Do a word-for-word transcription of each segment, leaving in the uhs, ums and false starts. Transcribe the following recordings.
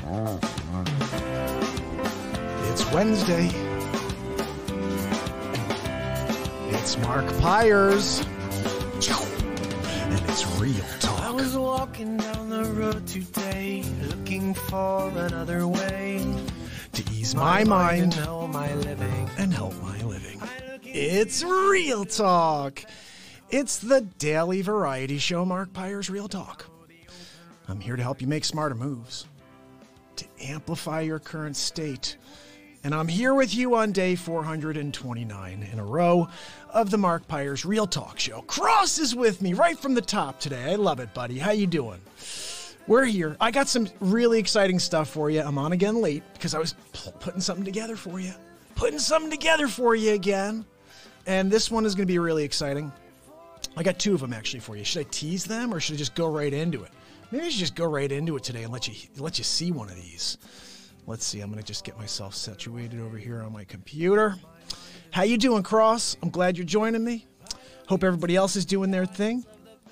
It's Wednesday. It's Mark Pyers. And it's Real Talk. I was walking down the road today, looking for another way to ease my, my mind and help my living. And help my living. It's Real Talk. It's the daily variety show, Mark Pyers Real Talk. I'm here to help you make smarter moves, to amplify your current state. And I'm here with you on day four hundred twenty-nine in a row of the Mark Pyers Real Talk show. Cross is with me right from the top today. I love it, buddy. How you doing? We're here. I got some really exciting stuff for you. I'm on again late because I was p- putting something together for you. Putting something together for you again. And this one is going to be really exciting. I got two of them actually for you. Should I tease them or should I just go right into it? Maybe I should just go right into it today and let you let you see one of these. Let's see. I'm going to just get myself situated over here on my computer. How you doing, Cross? I'm glad you're joining me. Hope everybody else is doing their thing.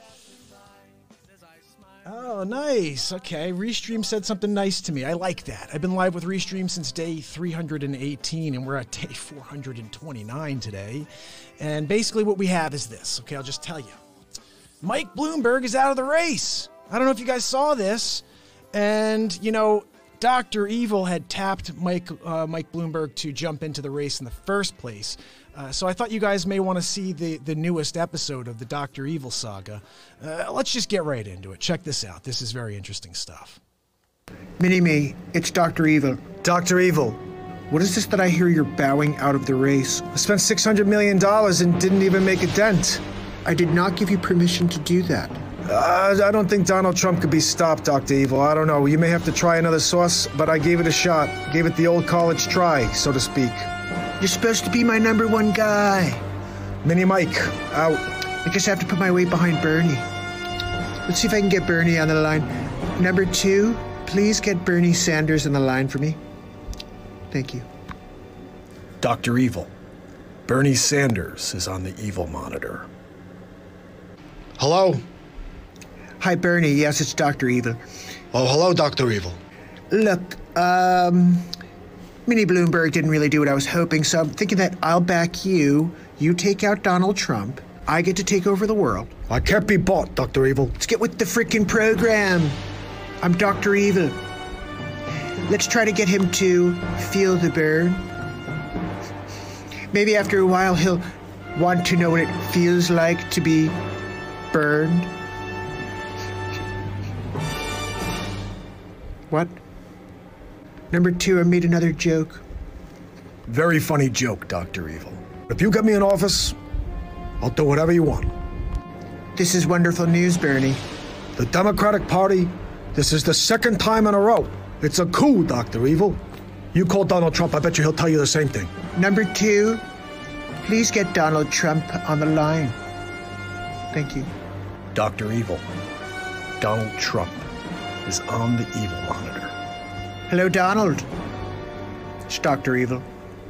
Oh, nice. Okay. Restream said something nice to me. I like that. I've been live with Restream since day three hundred eighteen, and we're at day four hundred twenty-nine today. And basically what we have is this. Okay, I'll just tell you. Mike Bloomberg is out of the race. I don't know if you guys saw this. And, you know, Doctor Evil had tapped Mike uh, Mike Bloomberg to jump into the race in the first place. Uh, so I thought you guys may want to see the, the newest episode of the Doctor Evil saga. Uh, let's just get right into it. Check this out. This is very interesting stuff. Mini-Me, it's Doctor Evil. Doctor Evil. What is this that I hear you're bowing out of the race? I spent six hundred million dollars and didn't even make a dent. I did not give you permission to do that. Uh, I don't think Donald Trump could be stopped, Doctor Evil. I don't know. You may have to try another sauce, but I gave it a shot. Gave it the old college try, so to speak. You're supposed to be my number one guy. Mini Mike, out. I guess I have to put my weight behind Bernie. Let's see if I can get Bernie on the line. Number two, please get Bernie Sanders on the line for me. Thank you. Doctor Evil. Bernie Sanders is on the Evil monitor. Hello? Hi, Bernie. Yes, it's Doctor Evil. Oh, hello, Doctor Evil. Look, um, Mini Bloomberg didn't really do what I was hoping, so I'm thinking that I'll back you. You take out Donald Trump. I get to take over the world. I can't be bought, Doctor Evil. Let's get with the freaking program. I'm Doctor Evil. Let's try to get him to feel the burn. Maybe after a while he'll want to know what it feels like to be burned. What? Number two, I made another joke. Very funny joke, Doctor Evil. If you get me in office, I'll do whatever you want. This is wonderful news, Bernie. The Democratic Party, this is the second time in a row. It's a coup, Doctor Evil. You call Donald Trump, I bet you he'll tell you the same thing. Number two, please get Donald Trump on the line. Thank you. Doctor Evil, Donald Trump is on the Evil monitor. Hello, Donald. It's Doctor Evil.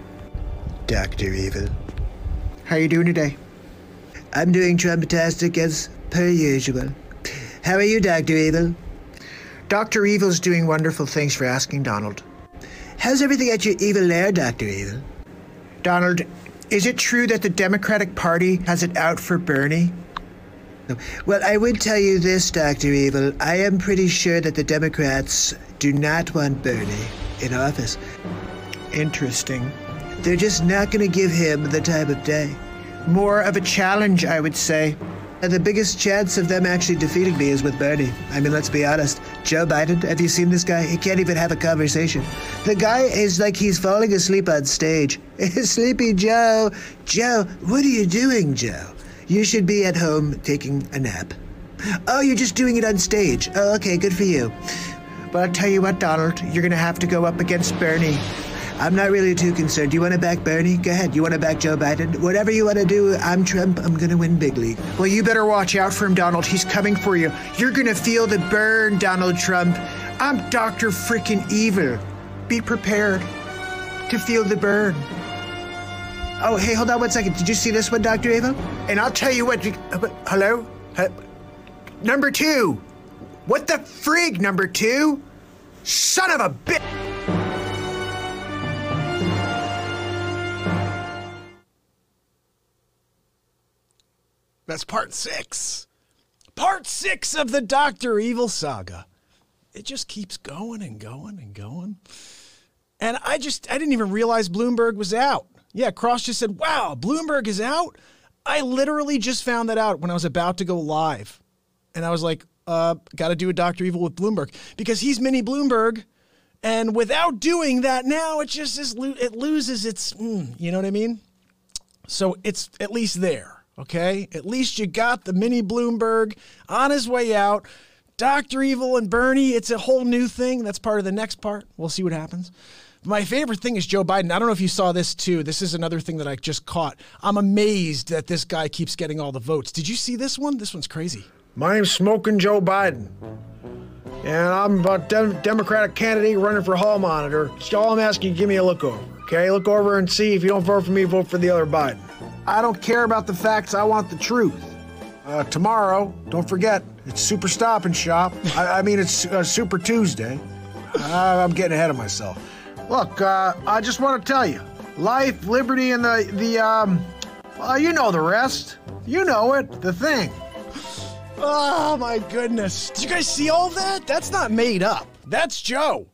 Doctor Evil. How are you doing today? I'm doing Trump-tastic as per usual. How are you, Doctor Evil? Doctor Evil's doing wonderful. Thanks for asking, Donald. How's everything at your evil lair, Doctor Evil? Donald, is it true that the Democratic Party has it out for Bernie? No. Well, I would tell you this, Doctor Evil. I am pretty sure that the Democrats do not want Bernie in office. Interesting. They're just not going to give him the time of day. More of a challenge, I would say. And the biggest chance of them actually defeating me is with Bernie. I mean, let's be honest. Joe Biden, have you seen this guy? He can't even have a conversation. The guy is like he's falling asleep on stage. Sleepy Joe. Joe, what are you doing, Joe? You should be at home taking a nap. Oh, you're just doing it on stage. Oh, okay, good for you. But I'll tell you what, Donald, you're going to have to go up against Bernie. I'm not really too concerned. You want to back Bernie? Go ahead. You want to back Joe Biden? Whatever you want to do, I'm Trump. I'm going to win big league. Well, you better watch out for him, Donald. He's coming for you. You're going to feel the burn, Donald Trump. I'm Doctor Freaking Evil. Be prepared to feel the burn. Oh, hey, hold on one second. Did you see this one, Doctor Evil? And I'll tell you what. Uh, hello? Uh, number two. What the frig, number two? Son of a bitch! That's part six. Part six of the Doctor Evil saga. It just keeps going and going and going. And I just, I didn't even realize Bloomberg was out. Yeah, Cross just said, wow, Bloomberg is out? I literally just found that out when I was about to go live. And I was like, uh, got to do a Doctor Evil with Bloomberg. Because he's mini Bloomberg. And without doing that now, it just is, it loses its, mm, you know what I mean? So it's at least there, okay? At least you got the mini Bloomberg on his way out. Doctor Evil and Bernie, it's a whole new thing. That's part of the next part. We'll see what happens. My favorite thing is Joe Biden. I don't know if you saw this too. This is another thing that I just caught. I'm amazed that this guy keeps getting all the votes. Did you see this one? This one's crazy. My name's Smoking Joe Biden. And I'm a de- Democratic candidate running for hall monitor. So all I'm asking you, give me a look over, okay? Look over and see if you don't vote for me, vote for the other Biden. I don't care about the facts. I want the truth. Uh, tomorrow, don't forget, it's Super Stop and Shop. I, I mean, it's uh, Super Tuesday. Uh, I'm getting ahead of myself. Look, uh, I just want to tell you, life, liberty, and the, the um, well, you know the rest. You know it, the thing. Oh, my goodness. Did you guys see all that? That's not made up. That's Joe.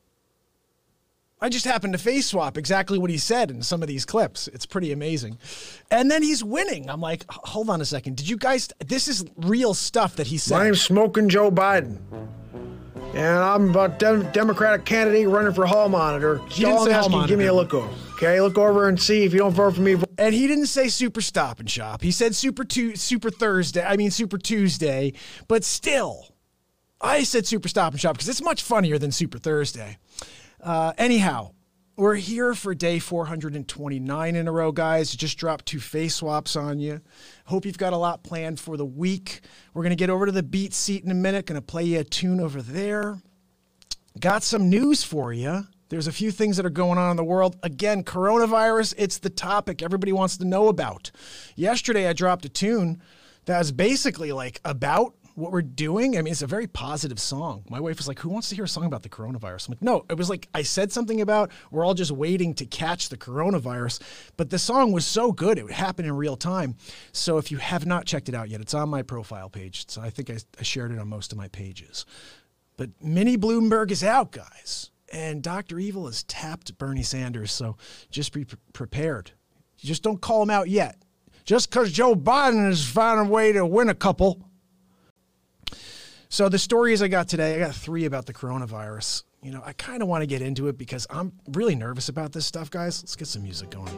I just happened to face swap exactly what he said in some of these clips. It's pretty amazing. And then he's winning. I'm like, hold on a second. Did you guys, this is real stuff that he said. My name's Smoking Joe Biden. And I'm a de- Democratic candidate running for hall monitor. So all I'm asking you, give me a look over, okay? Look over and see if you don't vote for me. Vote. And he didn't say Super Stop and Shop. He said Super tu- Super Thursday. I mean Super Tuesday. But still, I said Super Stop and Shop because it's much funnier than Super Thursday. Uh, anyhow, we're here for day four hundred twenty-nine in a row, guys. Just dropped two face swaps on you. Hope you've got a lot planned for the week. We're going to get over to the beat seat in a minute. Going to play you a tune over there. Got some news for you. There's a few things that are going on in the world. Again, coronavirus, it's the topic everybody wants to know about. Yesterday, I dropped a tune that was basically like about what we're doing. I mean, it's a very positive song. My wife was like, who wants to hear a song about the coronavirus? I'm like, no, it was like I said something about we're all just waiting to catch the coronavirus. But the song was so good, it would happen in real time. So if you have not checked it out yet, it's on my profile page. So I think I, I shared it on most of my pages. But Mini Bloomberg is out, guys. And Doctor Evil has tapped Bernie Sanders. So just be pre- prepared. You just don't call him out yet. Just because Joe Biden has found a way to win a couple. So the stories I got today, I got three about the coronavirus. You know, I kind of want to get into it because I'm really nervous about this stuff, guys. Let's get some music going.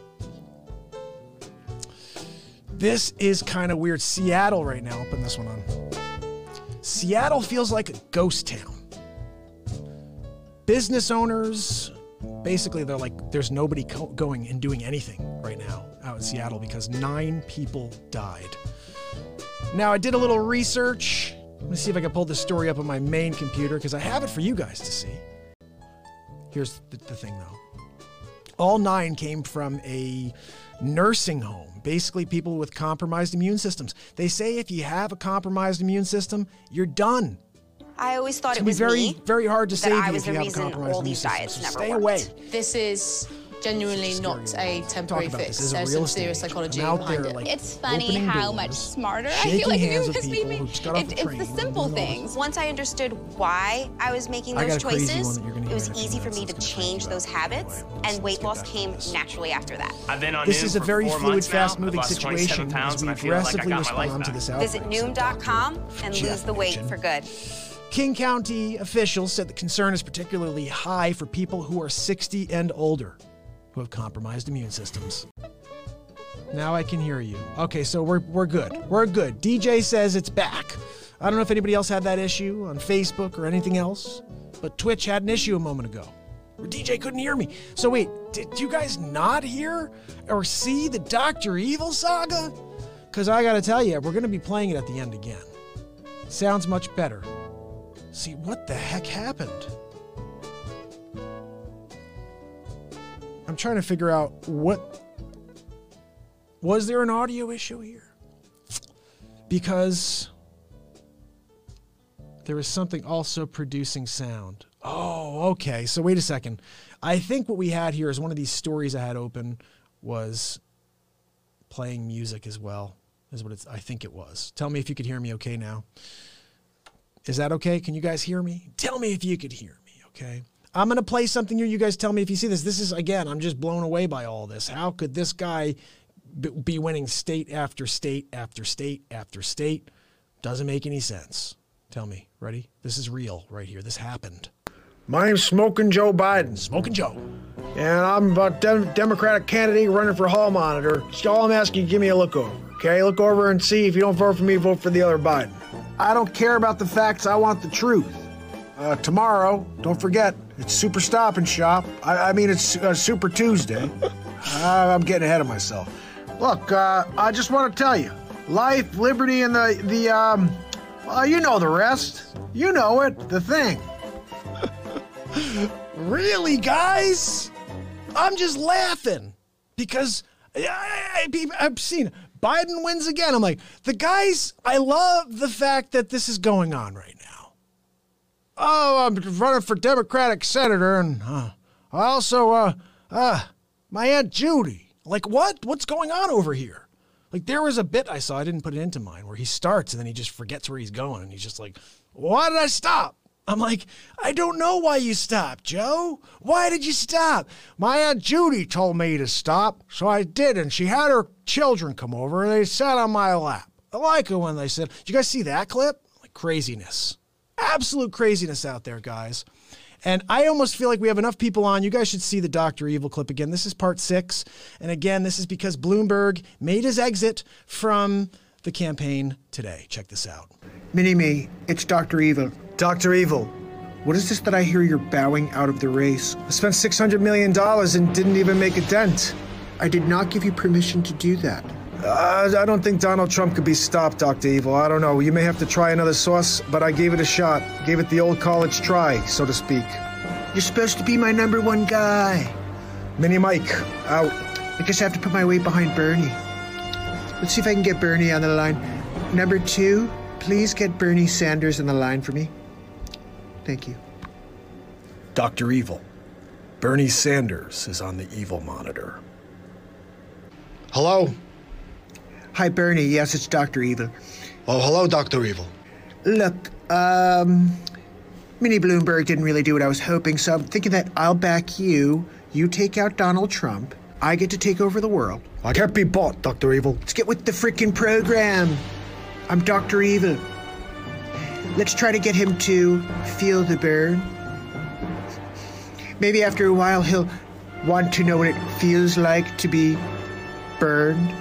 This is kind of weird. Seattle right now. I'll put this one on. Seattle feels like a ghost town. Business owners, basically they're like, there's nobody co- going and doing anything right now out in Seattle because nine people died. Now, I did a little research. Let me see if I can pull this story up on my main computer because I have it for you guys to see. Here's the, the thing, though. All nine came from a nursing home, basically people with compromised immune systems. They say if you have a compromised immune system, you're done. I always thought It's it was very, me, very hard to that save I you was if you the have a reason compromised all immune these system. diets So never stay worked. away. This is genuinely not a temporary Talk about this. fix. This is a There's real some estate serious agent. psychology I'm out behind there, it. like, It's funny opening how doors, much smarter I shaking feel like hands you with just made people me. who just got off It, the it's train the and simple doing all this. things. Once I understood why I was making I those got a crazy one choices, that you're gonna it hear was in a few easy for minutes me to that's gonna change freak you those out. habits, Anyway, and let's weight get loss back to came this. naturally after that. I've been on This Noom is a for very four fluid, months now. fast-moving I've lost situation twenty-seven pounds, as we and I feel like I aggressively got my life respond to back. this outbreak. Visit Noom dot com and Jeff lose the weight mentioned. for good. King County officials said the concern is particularly high for people who are sixty and older who have compromised immune systems. Now I can hear you. Okay, so we're we're good. We're good. D J says it's back. I don't know if anybody else had that issue on Facebook or anything else, but Twitch had an issue a moment ago where D J couldn't hear me. So wait, did you guys not hear or see the Doctor Evil saga? Because I got to tell you, we're going to be playing it at the end again. Sounds much better. See, what the heck happened? I'm trying to figure out what... Was there an audio issue here? Because there is something also producing sound. Oh, Oh, okay. So wait a second. I think what we had here is one of these stories I had open was playing music as well, is what it's, I think it was. Tell me if you could hear me okay now. Is that okay? Can you guys hear me? Tell me if you could hear me, okay? I'm going to play something here. You guys tell me if you see this. This is, again, I'm just blown away by all this. How could this guy be winning state after state after state after state? Doesn't make any sense. Tell me. Ready? This is real right here. This happened. My name's Smoking Joe Biden. Smoking Joe. And I'm a dem- Democratic candidate running for hall monitor. So all I'm asking you, give me a look over, okay? Look over and see if you don't vote for me, vote for the other Biden. I don't care about the facts. I want the truth. Uh, tomorrow, don't forget, it's Super Stop and Shop. I, I mean, it's uh, Super Tuesday. uh, I'm getting ahead of myself. Look, uh, I just want to tell you, life, liberty, and the, the um, well, you know the rest. You know it, the thing. Really, guys? I'm just laughing because I, I, I've seen Biden wins again. I'm like, the guys, I love the fact that this is going on right now. Oh, I'm running for Democratic senator, and uh, I also, uh, uh, my Aunt Judy. Like, what? What's going on over here? Like, there was a bit I saw, I didn't put it into mine, where he starts and then he just forgets where he's going, and he's just like, why did I stop? I'm like, I don't know why you stopped, Joe. Why did you stop? My Aunt Judy told me to stop, so I did, and she had her children come over, and they sat on my lap. I like it when they said, did you guys see that clip? Like, craziness. Absolute craziness out there, guys. And I almost feel like we have enough people on. You guys should see the Doctor Evil clip again. This is part six. And again, this is because Bloomberg made his exit from the campaign today. Check this out. Mini-me, it's Doctor Evil. Doctor Evil. What is this that I hear you're bowing out of the race? I spent six hundred million dollars and didn't even make a dent. I did not give you permission to do that. Uh, I don't think Donald Trump could be stopped, Doctor Evil. I don't know. You may have to try another sauce, but I gave it a shot. Gave it the old college try, so to speak. You're supposed to be my number one guy. Mini Mike, out. I guess I have to put my weight behind Bernie. Let's see if I can get Bernie on the line. Number two, please get Bernie Sanders on the line for me. Thank you. Doctor Evil. Bernie Sanders is on the evil monitor. Hello? Hi, Bernie. Yes, it's Doctor Evil. Oh, hello, Doctor Evil. Look, um, Mini Bloomberg didn't really do what I was hoping, so I'm thinking that I'll back you. You take out Donald Trump. I get to take over the world. I can't be bought, Doctor Evil. Let's get with the frickin' program. I'm Doctor Evil. Let's try to get him to feel the burn. Maybe after a while he'll want to know what it feels like to be burned.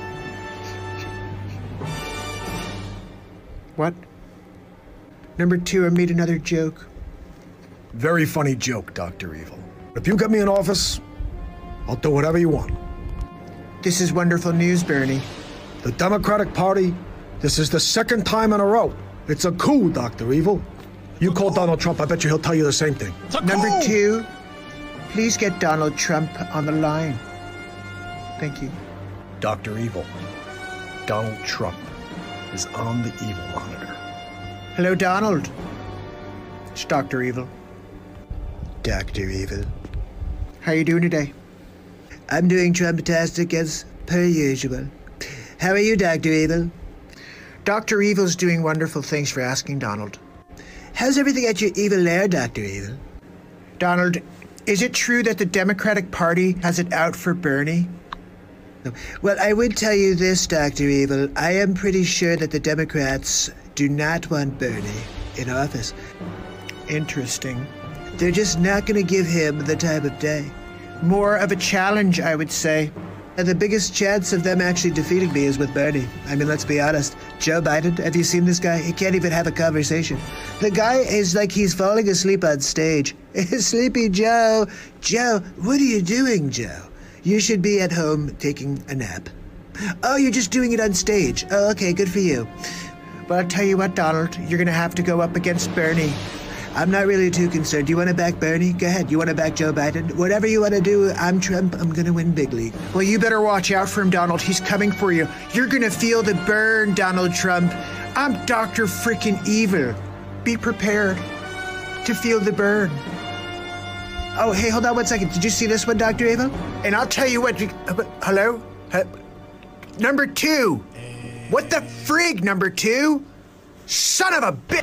What? Number two, I made another joke. Very funny joke, Doctor Evil. If you get me in office, I'll do whatever you want. This is wonderful news, Bernie. The Democratic Party, this is the second time in a row. It's a coup, Doctor Evil. You call Donald Trump, I bet you he'll tell you the same thing. Number two, please get Donald Trump on the line. Thank you. Doctor Evil. Donald Trump is on the evil monitor. Hello, Donald. It's Doctor Evil. Doctor Evil. How you doing today? I'm doing Trump-tastic as per usual. How are you, Doctor Evil? Doctor Evil's doing wonderful. Thanks for asking, Donald. How's everything at your evil lair, Doctor Evil? Donald, is it true that the Democratic Party has it out for Bernie? No. Well, I would tell you this, Doctor Evil. I am pretty sure that the Democrats do not want Bernie in office. Interesting. They're just not going to give him the time of day. More of a challenge, I would say. And the biggest chance of them actually defeating me is with Bernie. I mean, let's be honest. Joe Biden, have you seen this guy? He can't even have a conversation. The guy is like he's falling asleep on stage. Sleepy Joe. Joe, what are you doing, Joe? You should be at home taking a nap. Oh, you're just doing it on stage. Oh, okay, good for you. But I'll tell you what, Donald, you're going to have to go up against Bernie. I'm not really too concerned. Do you want to back Bernie? Go ahead. You want to back Joe Biden? Whatever you want to do, I'm Trump. I'm going to win big league. Well, you better watch out for him, Donald. He's coming for you. You're going to feel the burn, Donald Trump. I'm Doctor Freaking Evil. Be prepared to feel the burn. Oh, hey, hold on one second. Did you see this one, Doctor Evil? And I'll tell you what. Uh, hello? Uh, number two. What the frig, number two? Son of a bitch.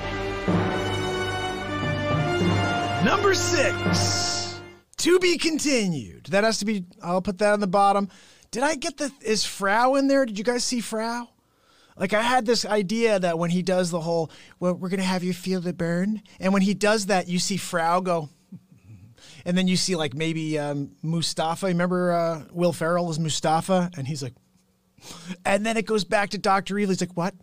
Number six. To be continued. That has to be, I'll put that on the bottom. Did I get the, is Frau in there? Did you guys see Frau? Like, I had this idea that when he does the whole, well, we're going to have you feel the burn. And when he does that, you see Frau go, and then you see, like, maybe um, Mustafa. Remember uh, Will Ferrell as Mustafa? And he's like, and then it goes back to Doctor Evil. He's like, what?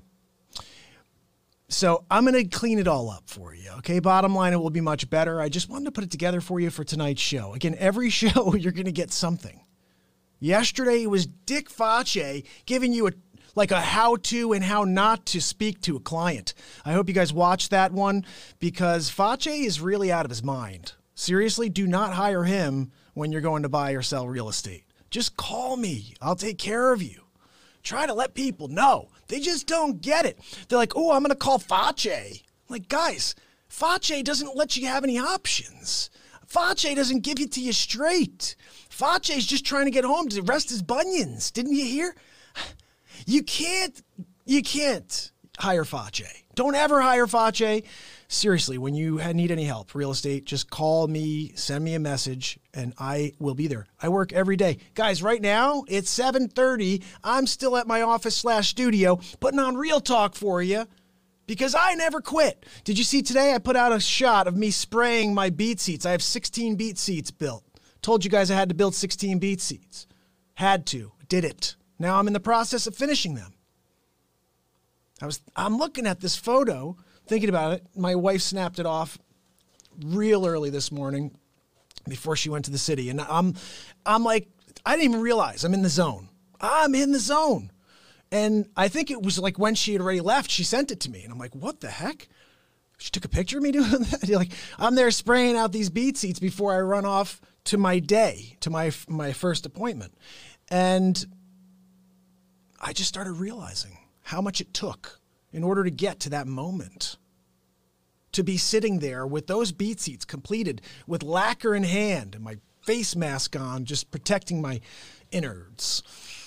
So I'm going to clean it all up for you, okay? Bottom line, it will be much better. I just wanted to put it together for you for tonight's show. Again, every show, you're going to get something. Yesterday, it was Dick Facce giving you a like a how-to and how not to speak to a client. I hope you guys watched that one because Facce is really out of his mind. Seriously, do not hire him when you're going to buy or sell real estate. Just call me. I'll take care of you. Try to let people know. They just don't get it. They're like, oh, I'm going to call Facce. Like, guys, Facce doesn't let you have any options. Facce doesn't give it to you straight. Facce's just trying to get home to rest his bunions. Didn't you hear? You can't, you can't hire Facce. Don't ever hire Facce. Seriously, when you need any help, real estate, just call me, send me a message, and I will be there. I work every day. Guys, right now, it's seven thirty. I'm still at my office slash studio putting on Real Talk for you because I never quit. Did you see today I put out a shot of me spraying my beat seats? I have sixteen beat seats built. Told you guys I had to build sixteen beat seats. Had to. Did it. Now I'm in the process of finishing them. I was, I'm looking at this photo, thinking about it. My wife snapped it off real early this morning before she went to the city. And I'm, I'm like, I didn't even realize I'm in the zone. I'm in the zone. And I think it was like when she had already left, she sent it to me. And I'm like, what the heck? She took a picture of me doing that. Like, I'm there spraying out these beat seats before I run off to my day, to my, my first appointment. And I just started realizing how much it took in order to get to that moment. To be sitting there with those beat seats completed, with lacquer in hand and my face mask on, just protecting my innards.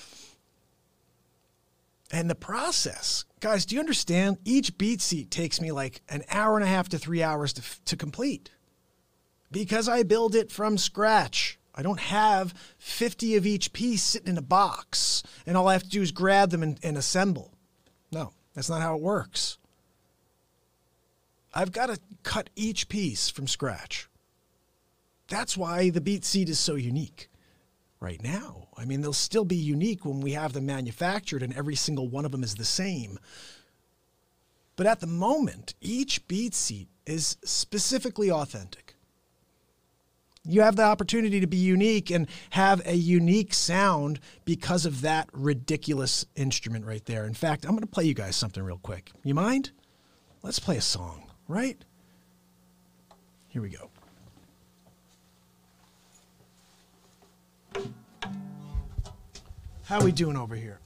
And the process, guys, do you understand? Each beat seat takes me like an hour and a half to three hours to, to complete because I build it from scratch. I don't have fifty of each piece sitting in a box and all I have to do is grab them and, and assemble. No, that's not how it works. I've got to cut each piece from scratch. That's why the beat seat is so unique right now. I mean, they'll still be unique when we have them manufactured and every single one of them is the same. But at the moment, each beat seat is specifically authentic. You have the opportunity to be unique and have a unique sound because of that ridiculous instrument right there. In fact, I'm going to play you guys something real quick. You mind? Let's play a song, right? Here we go. How we doing over here?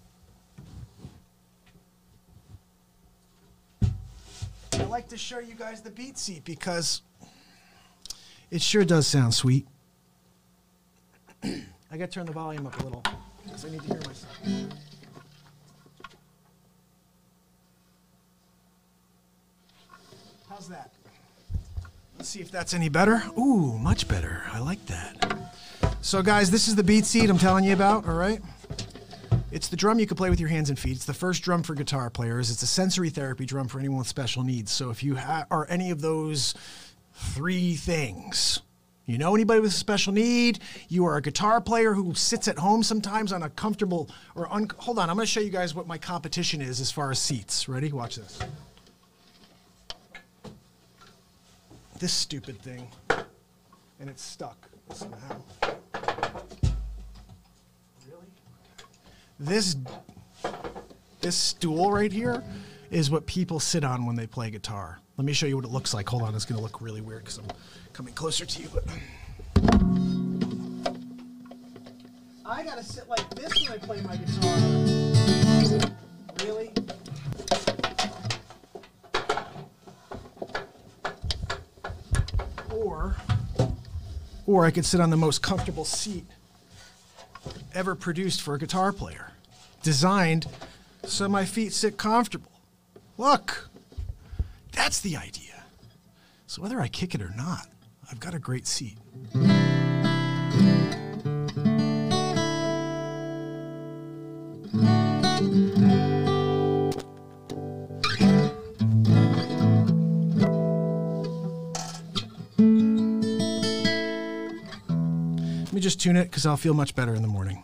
I like to show you guys the beat seat because it sure does sound sweet. I got to turn the volume up a little because I need to hear myself. How's that? Let's see if that's any better. Ooh, much better. I like that. So guys, this is the beat seat I'm telling you about, all right? It's the drum you can play with your hands and feet. It's the first drum for guitar players. It's a sensory therapy drum for anyone with special needs. So if you ha- are any of those three things, you know anybody with a special need, you are a guitar player who sits at home sometimes on a comfortable or un- hold on, I'm going to show you guys what my competition is as far as seats. Ready? Watch this. This stupid thing. And it's stuck somehow. Really? This this stool right here is what people sit on when they play guitar. Let me show you what it looks like. Hold on, it's going to look really weird because I'm coming closer to you. But I got to sit like this when I play my guitar. Really? Or Or I could sit on the most comfortable seat ever produced for a guitar player, designed so my feet sit comfortable. Look, that's the idea. So whether I kick it or not, I've got a great seat. Let me just tune it because I'll feel much better in the morning.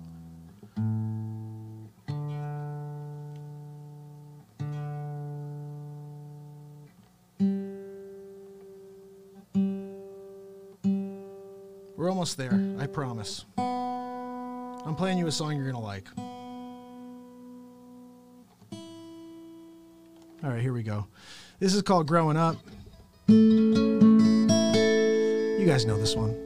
We're almost there, I promise. I'm playing you a song you're gonna like. All right, here we go. This is called Growing Up. You guys know this one.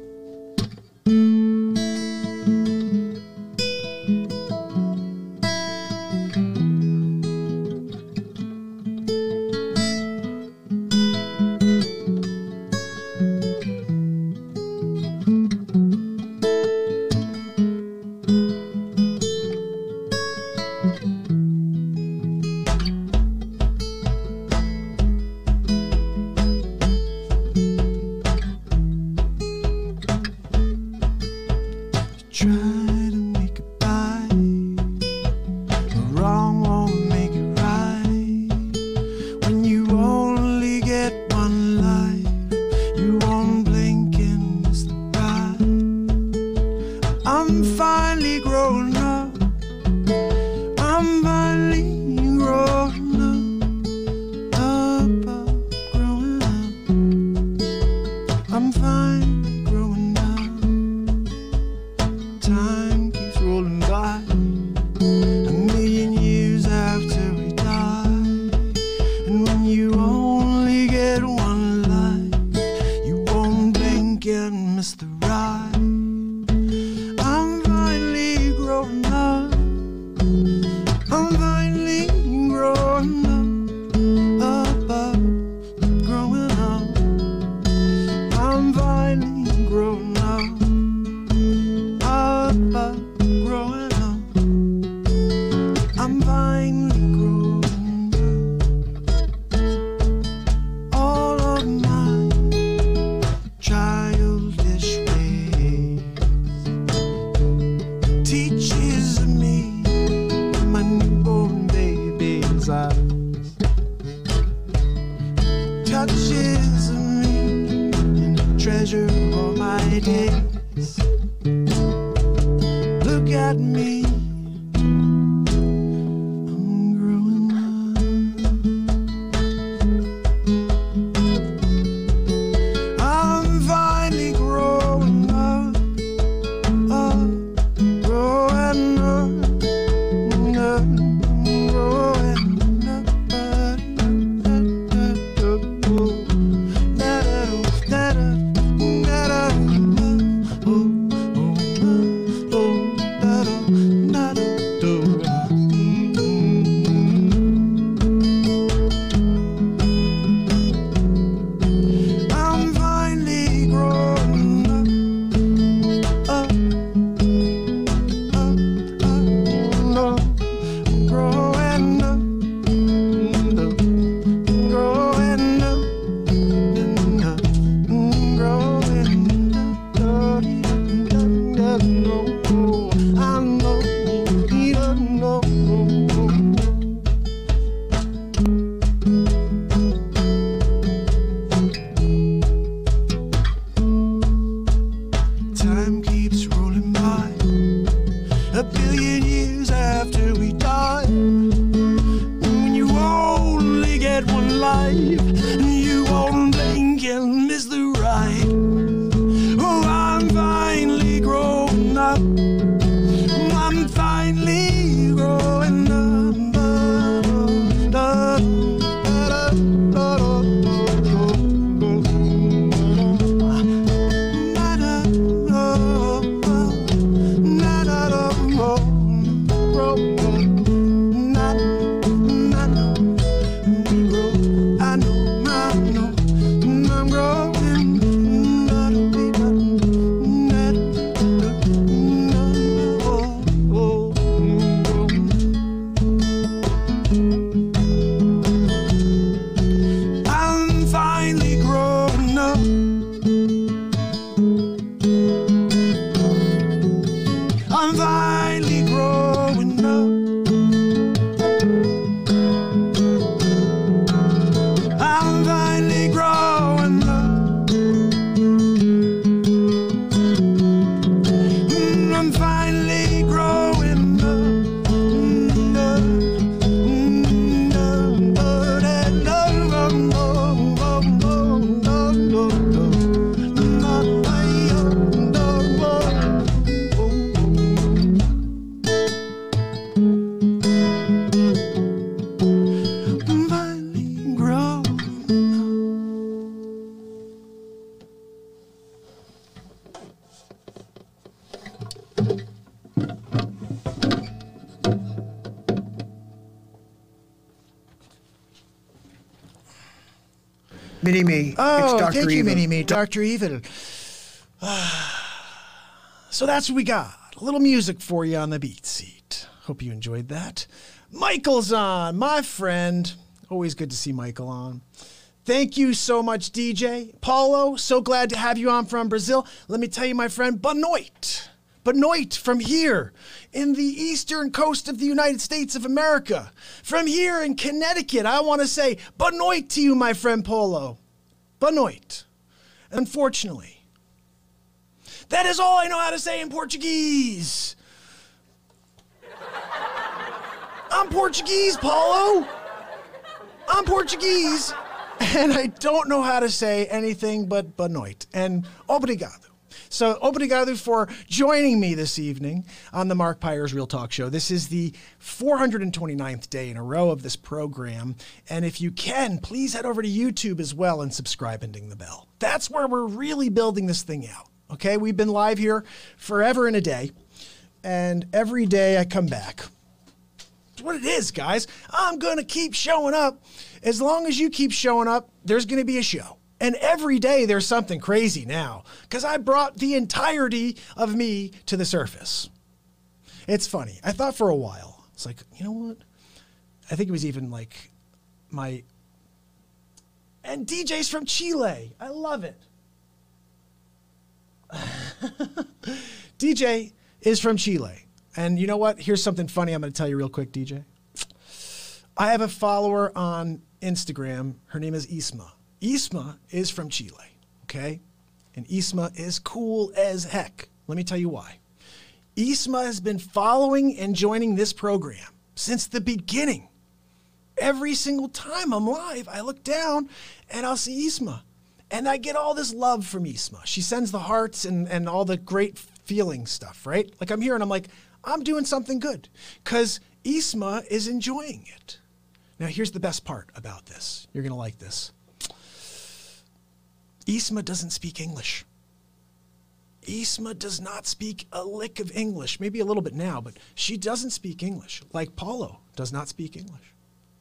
I know, I know, I'm growing. Mini-Me. Oh, it's Doctor thank you, Evil. Mini-Me. Doctor Evil. So that's what we got. A little music for you on the beat seat. Hope you enjoyed that. Michael's on, my friend. Always good to see Michael on. Thank you so much, D J. Paulo, so glad to have you on from Brazil. Let me tell you, my friend, boa noite. Boa noite from here in the eastern coast of the United States of America. From here in Connecticut, I want to say boa noite to you, my friend Paulo. Boa noite. Unfortunately, that is all I know how to say in Portuguese. I'm Portuguese, Paulo. I'm Portuguese. And I don't know how to say anything but boa noite and obrigado. So obrigado for joining me this evening on the Mark Pyers Real Talk Show. This is the four hundred twenty-ninth day in a row of this program. And if you can, please head over to YouTube as well and subscribe and ding the bell. That's where we're really building this thing out. Okay, we've been live here forever and a day. And every day I come back. That's what it is, guys. I'm going to keep showing up. As long as you keep showing up, there's going to be a show. And every day there's something crazy now because I brought the entirety of me to the surface. It's funny. I thought for a while, it's like, you know what? I think it was even like my, and D J's from Chile. I love it. D J is from Chile. And you know what? Here's something funny I'm going to tell you real quick, D J. I have a follower on Instagram. Her name is Isma. Isma is from Chile, okay? And Isma is cool as heck. Let me tell you why. Isma has been following and joining this program since the beginning. Every single time I'm live, I look down and I'll see Isma. And I get all this love from Isma. She sends the hearts and, and all the great feeling stuff, right? Like I'm here and I'm like, I'm doing something good because Isma is enjoying it. Now, here's the best part about this. You're going to like this. Isma doesn't speak English. Isma does not speak a lick of English. Maybe a little bit now, but she doesn't speak English. Like Paulo does not speak English.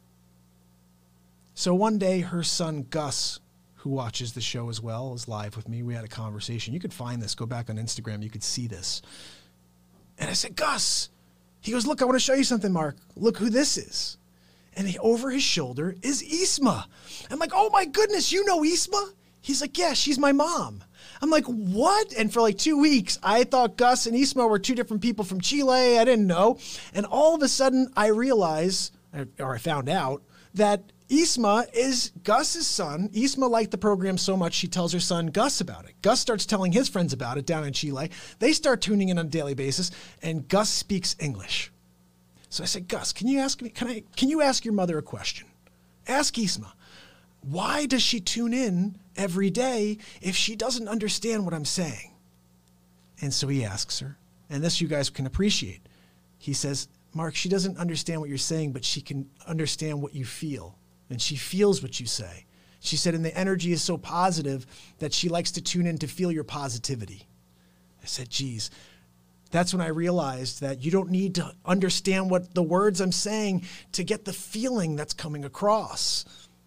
So one day her son Gus, who watches the show as well, is live with me. We had a conversation. You could find this. Go back on Instagram. You could see this. And I said, Gus. He goes, look, I want to show you something, Mark. Look who this is. And he, over his shoulder is Isma. I'm like, oh my goodness, you know Isma? He's like, yeah, she's my mom. I'm like, what? And for like two weeks, I thought Gus and Isma were two different people from Chile. I didn't know. And all of a sudden, I realized, or I found out, that Isma is Gus's son. Isma liked the program so much, she tells her son Gus about it. Gus starts telling his friends about it down in Chile. They start tuning in on a daily basis, and Gus speaks English. So I said, Gus, can you ask me, can I, can you ask your mother a question? Ask Isma, why does she tune in every day if she doesn't understand what I'm saying? And so he asks her, and this you guys can appreciate. He says, Mark, she doesn't understand what you're saying, but she can understand what you feel. And she feels what you say. She said, and the energy is so positive that she likes to tune in to feel your positivity. I said, geez, that's when I realized that you don't need to understand what the words I'm saying to get the feeling that's coming across.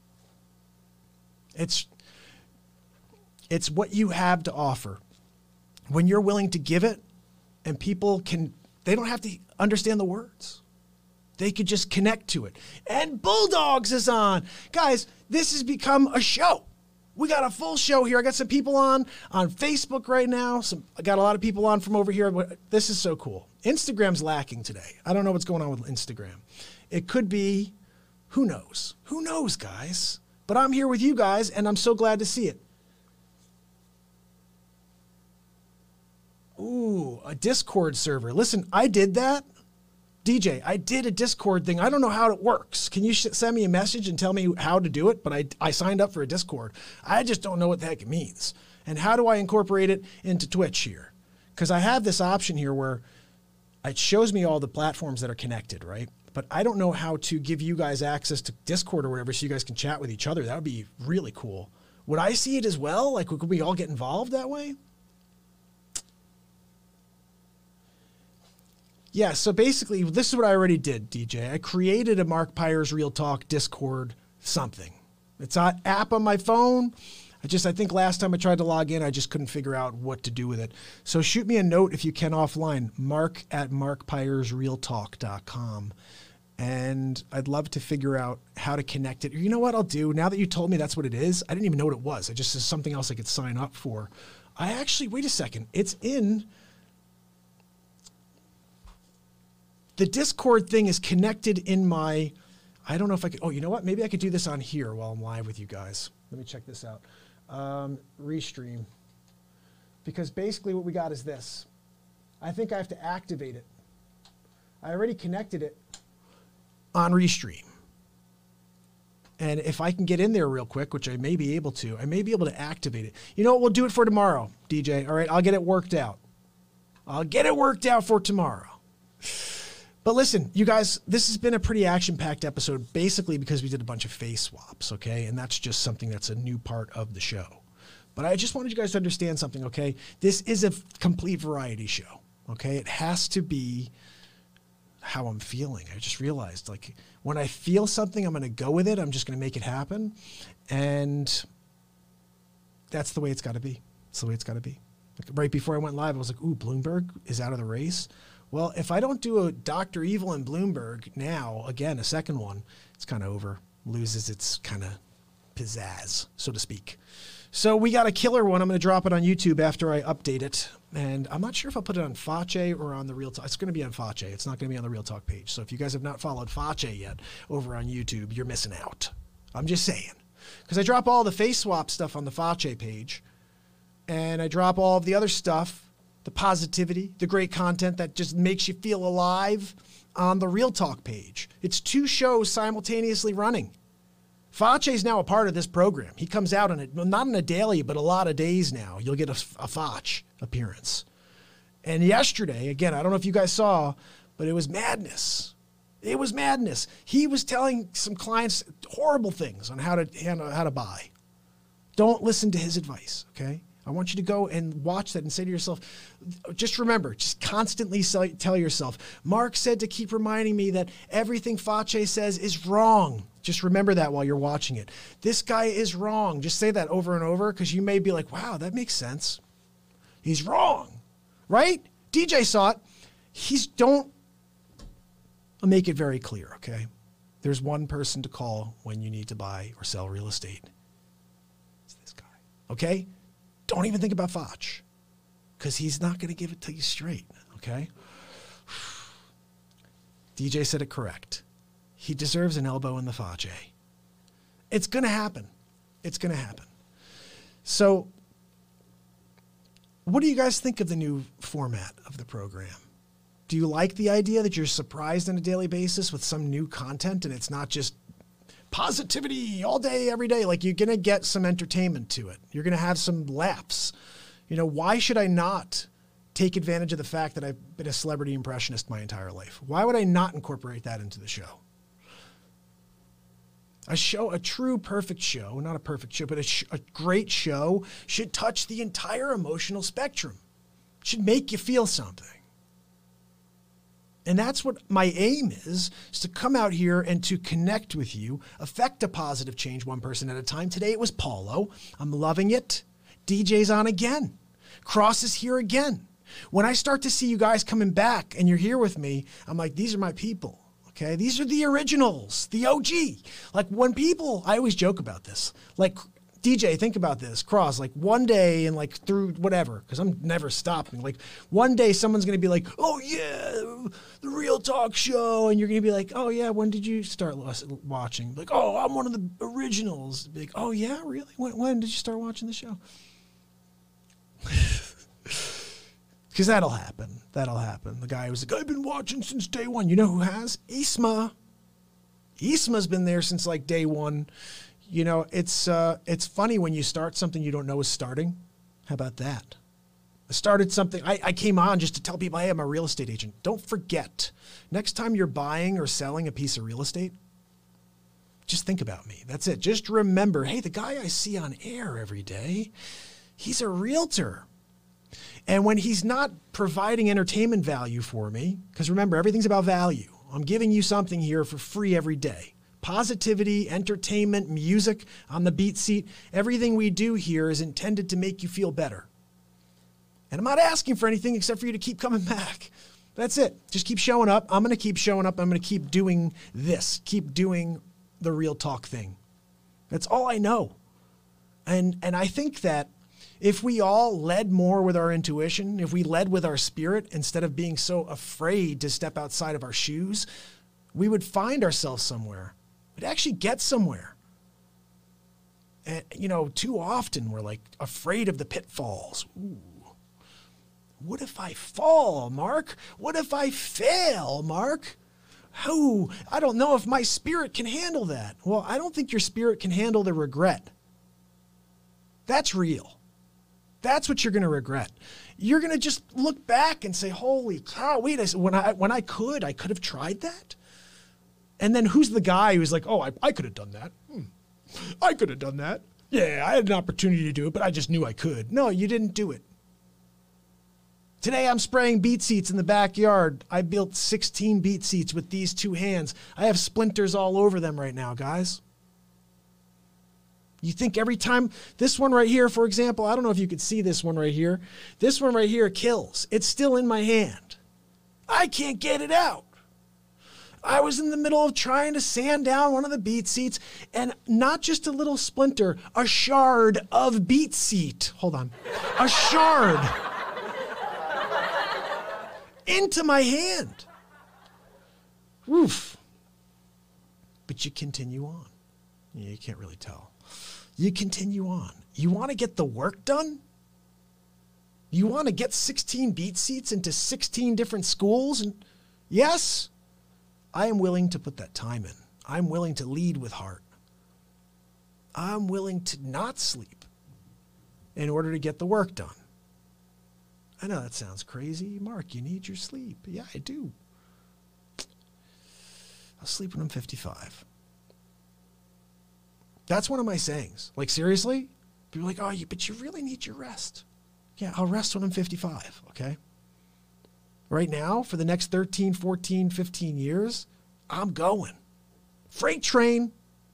It's, it's what you have to offer. When you're willing to give it, and people can, they don't have to understand the words. They could just connect to it. And Bulldogs is on. Guys, this has become a show. We got a full show here. I got some people on on Facebook right now. Some, I got a lot of people on from over here. This is so cool. Instagram's lacking today. I don't know what's going on with Instagram. It could be, who knows? Who knows, guys? But I'm here with you guys, and I'm so glad to see it. Ooh, a Discord server. Listen, I did that. D J, I did a Discord thing. I don't know how it works. Can you sh- send me a message and tell me how to do it? But I, I signed up for a Discord. I just don't know what the heck it means. And how do I incorporate it into Twitch here? Because I have this option here where it shows me all the platforms that are connected, right? But I don't know how to give you guys access to Discord or whatever so you guys can chat with each other. That would be really cool. Would I see it as well? Like, could we all get involved that way? Yeah, so basically, this is what I already did, D J. I created a Mark Pyers Real Talk Discord something. It's an app on my phone. I just, I think last time I tried to log in, I just couldn't figure out what to do with it. So shoot me a note if you can offline, mark at mark pyers real talk dot com. And I'd love to figure out how to connect it. You know what I'll do? Now that you told me that's what it is, I didn't even know what it was. It just is something else I could sign up for. I actually, wait a second. It's in, the Discord thing is connected in my, I don't know if I could, oh, you know what? Maybe I could do this on here while I'm live with you guys. Let me check this out. Um, restream. Because basically what we got is this. I think I have to activate it. I already connected it on Restream. And if I can get in there real quick, which I may be able to, I may be able to activate it. You know what? We'll do it for tomorrow, D J. All right, I'll get it worked out. I'll get it worked out for tomorrow. But listen, you guys, this has been a pretty action-packed episode, basically because we did a bunch of face swaps, okay? And that's just something that's a new part of the show. But I just wanted you guys to understand something, okay? This is a complete variety show, okay? It has to be how I'm feeling. I just realized, like, when I feel something, I'm going to go with it. I'm just going to make it happen. And that's the way it's got to be. It's the way it's got to be. Like, right before I went live, I was like, ooh, Bloomberg is out of the race. Well, if I don't do a Doctor Evil and Bloomberg now, again, a second one, it's kind of over. Loses its kind of pizzazz, so to speak. So we got a killer one. I'm going to drop it on YouTube after I update it. And I'm not sure if I'll put it on Fache or on the Real Talk. It's going to be on Fache. It's not going to be on the Real Talk page. So if you guys have not followed Fache yet over on YouTube, you're missing out. I'm just saying. Because I drop all the face swap stuff on the Fache page. And I drop all of the other stuff, the positivity, the great content that just makes you feel alive on the Real Talk page. It's two shows simultaneously running. Fache is now a part of this program. He comes out on it, not on a daily, but a lot of days now. You'll get a, a Fach appearance. And yesterday, again, I don't know if you guys saw, but it was madness. It was madness. He was telling some clients horrible things on how to how to buy. Don't listen to his advice, okay? I want you to go and watch that and say to yourself, just remember, just constantly tell yourself, Mark said to keep reminding me that everything Fache says is wrong. Just remember that while you're watching it. This guy is wrong. Just say that over and over because you may be like, wow, that makes sense. He's wrong, right? D J saw it. He's don't I'll make it very clear, okay? There's one person to call when you need to buy or sell real estate. It's this guy, okay? Don't even think about Fach because he's not going to give it to you straight, okay? D J said it correct. He deserves an elbow in the Fache. It's going to happen. It's going to happen. So what do you guys think of the new format of the program? Do you like the idea that you're surprised on a daily basis with some new content and it's not just positivity all day, every day? Like, you're going to get some entertainment to it. You're going to have some laughs. You know, why should I not take advantage of the fact that I've been a celebrity impressionist my entire life? Why would I not incorporate that into the show? A show, a true perfect show, not a perfect show, but a, sh- a great show should touch the entire emotional spectrum. It should make you feel something. And that's what my aim is, is to come out here and to connect with you, affect a positive change one person at a time. Today it was Paulo. I'm loving it. D J's on again. Cross is here again. When I start to see you guys coming back and you're here with me, I'm like, these are my people. Okay, these are the originals, the O G. Like, when people, I always joke about this. Like, D J, think about this. Cross, like, one day and like through whatever, because I'm never stopping. Like, one day someone's going to be like, oh yeah, the Real Talk show. And you're going to be like, oh yeah, when did you start watching? Like, oh, I'm one of the originals. Be like, oh yeah, really? When, when did you start watching the show? Because that'll happen. That'll happen. The guy was like, I've been watching since day one. You know who has? Isma. Isma's been there since like day one. You know, it's uh, it's funny when you start something you don't know is starting. How about that? I started something. I, I came on just to tell people, hey, I'm a real estate agent. Don't forget, next time you're buying or selling a piece of real estate, just think about me. That's it. Just remember, hey, the guy I see on air every day, he's a realtor. And when he's not providing entertainment value for me, because remember, everything's about value. I'm giving you something here for free every day. positivity, entertainment, music on the beat seat. Everything we do here is intended to make you feel better. And I'm not asking for anything except for you to keep coming back. That's it. Just keep showing up. I'm going to keep showing up. I'm going to keep doing this. Keep doing the Real Talk thing. That's all I know. And and I think that if we all led more with our intuition, if we led with our spirit instead of being so afraid to step outside of our shoes, we would find ourselves somewhere. We'd actually get somewhere. And, you know, too often we're like afraid of the pitfalls. Ooh. What if I fall, Mark? What if I fail, Mark? Oh, I don't know if my spirit can handle that. Well, I don't think your spirit can handle the regret. That's real. That's what you're going to regret. You're going to just look back and say, holy cow, wait, I, when I when I could, I could have tried that. And then who's the guy who's like, oh, I, I could have done that. Hmm. I could have done that. Yeah, I had an opportunity to do it, but I just knew I could. No, you didn't do it. Today I'm spraying beat seats in the backyard. I built sixteen beat seats with these two hands. I have splinters all over them right now, guys. You think every time, this one right here, for example, I don't know if you could see this one right here. This one right here kills. It's still in my hand. I can't get it out. I was in the middle of trying to sand down one of the beat seats, and not just a little splinter, a shard of beat seat. Hold on. A shard. Into my hand. Oof. But you continue on. Yeah, you can't really tell. You continue on. You want to get the work done? You want to get sixteen beat seats into sixteen different schools? And yes, I am willing to put that time in. I'm willing to lead with heart. I'm willing to not sleep in order to get the work done. I know that sounds crazy. Mark, you need your sleep. Yeah, I do. I'll sleep when I'm fifty-five. That's one of my sayings. Like, seriously? People are like, oh, you, but you really need your rest. Yeah, I'll rest when I'm fifty-five, okay? Right now, for the next thirteen, fourteen, fifteen years, I'm going. Freight train.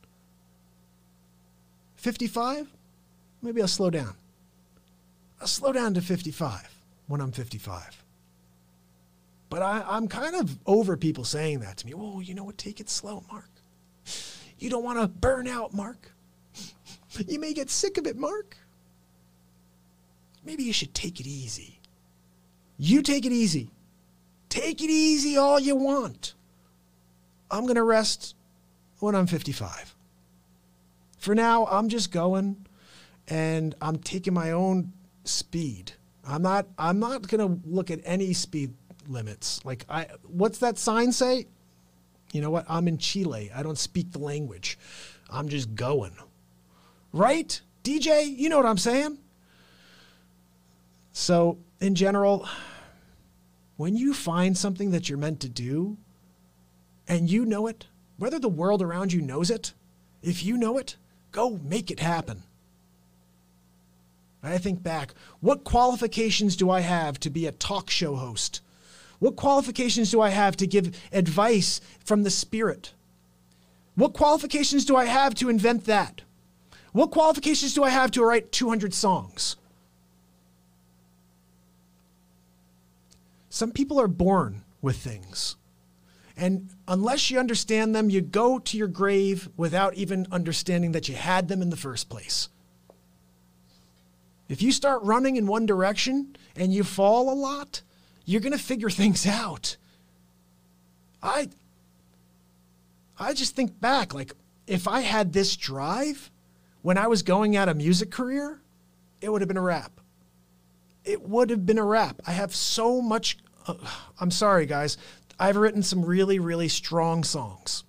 fifty-five? Maybe I'll slow down. I'll slow down to fifty-five. When I'm fifty-five. But I, I'm kind of over people saying that to me. Oh, you know what? Take it slow, Mark. You don't want to burn out, Mark. You may get sick of it, Mark. Maybe you should take it easy. You take it easy. Take it easy all you want. I'm going to rest when I'm fifty-five. For now, I'm just going and I'm taking my own speed. I'm not, I'm not going to look at any speed limits. Like, I, what's that sign say? You know what? I'm in Chile. I don't speak the language. I'm just going. Right? D J, you know what I'm saying? So, in general, when you find something that you're meant to do, and you know it, whether the world around you knows it, if you know it, go make it happen. I think back, what qualifications do I have to be a talk show host? What qualifications do I have to give advice from the Spirit? What qualifications do I have to invent that? What qualifications do I have to write two hundred songs? Some people are born with things. And unless you understand them, you go to your grave without even understanding that you had them in the first place. If you start running in one direction and you fall a lot, you're going to figure things out. I, I just think back, like, if I had this drive when I was going at a music career, it would have been a wrap. It would have been a wrap. I have so much, uh, I'm sorry, guys. I've written some really, really strong songs.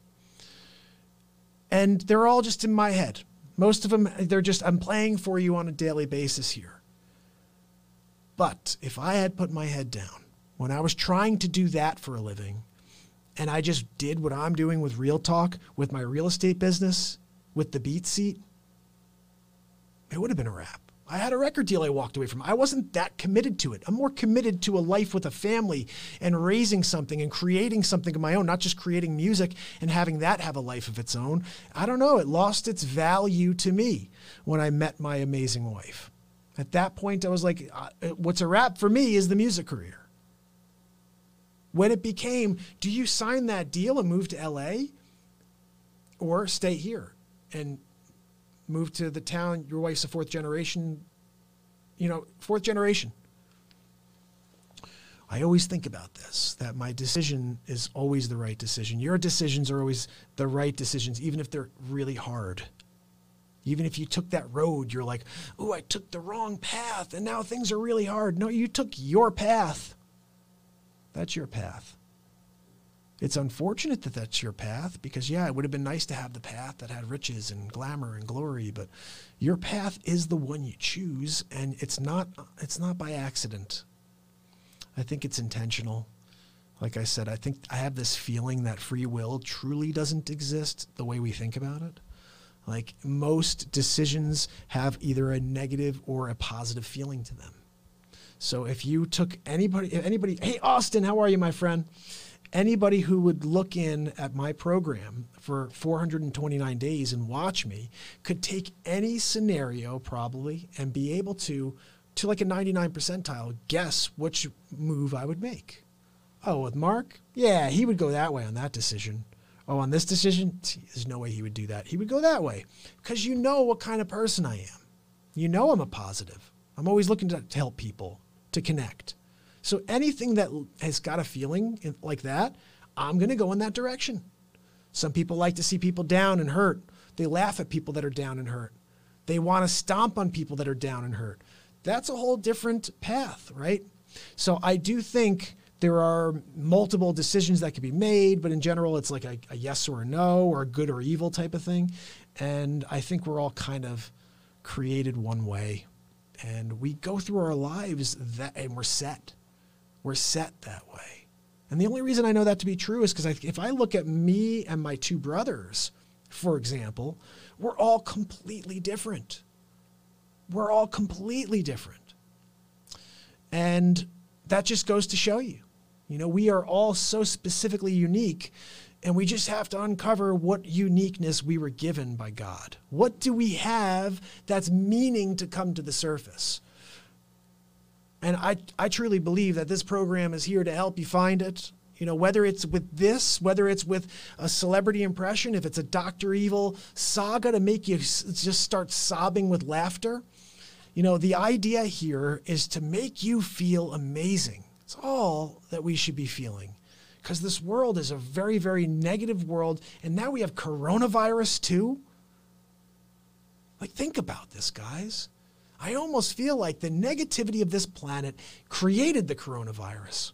And they're all just in my head. Most of them, they're just, I'm playing for you on a daily basis here. But if I had put my head down when I was trying to do that for a living, and I just did what I'm doing with Real Talk, with my real estate business, with the beat seat, it would have been a wrap. I had a record deal I walked away from. I wasn't that committed to it. I'm more committed to a life with a family and raising something and creating something of my own, not just creating music and having that have a life of its own. I don't know. It lost its value to me when I met my amazing wife. At that point, I was like, what's a wrap for me is the music career. When it became, do you sign that deal and move to L A or stay here and move to the town? Your wife's a fourth generation, you know, fourth generation. I always think about this, that my decision is always the right decision. Your decisions are always the right decisions, even if they're really hard. Even if you took that road, you're like, oh, I took the wrong path and now things are really hard. No, you took your path. That's your path. It's unfortunate that that's your path because, yeah, it would have been nice to have the path that had riches and glamour and glory, but your path is the one you choose, and it's not, it's not by accident. I think it's intentional. Like I said, I think I have this feeling that free will truly doesn't exist the way we think about it. Like most decisions have either a negative or a positive feeling to them. So if you took anybody, anybody, hey, Austin, how are you, my friend? Anybody who would look in at my program for four hundred twenty-nine days and watch me could take any scenario probably and be able to, to like a ninety-nine percentile, guess which move I would make. Oh, with Mark? Yeah, he would go that way on that decision. Oh, on this decision? There's no way he would do that. He would go that way because you know what kind of person I am. You know I'm a positive. I'm always looking to, to help people, to connect. So anything that has got a feeling like that, I'm going to go in that direction. Some people like to see people down and hurt. They laugh at people that are down and hurt. They want to stomp on people that are down and hurt. That's a whole different path, right? So I do think there are multiple decisions that can be made, but in general, it's like a, a yes or a no or a good or evil type of thing. And I think we're all kind of created one way. And we go through our lives that, and we're set. We're set that way. And the only reason I know that to be true is because I, if I look at me and my two brothers, for example, we're all completely different. We're all completely different. And that just goes to show you, you know, we are all so specifically unique, and we just have to uncover what uniqueness we were given by God. What do we have that's meaning to come to the surface? And I, I truly believe that this program is here to help you find it. You know, whether it's with this, whether it's with a celebrity impression, if it's a Doctor Evil saga to make you s- just start sobbing with laughter. You know, the idea here is to make you feel amazing. It's all that we should be feeling. Because this world is a very, very negative world. And now we have coronavirus too. Like, think about this, guys. I almost feel like the negativity of this planet created the coronavirus.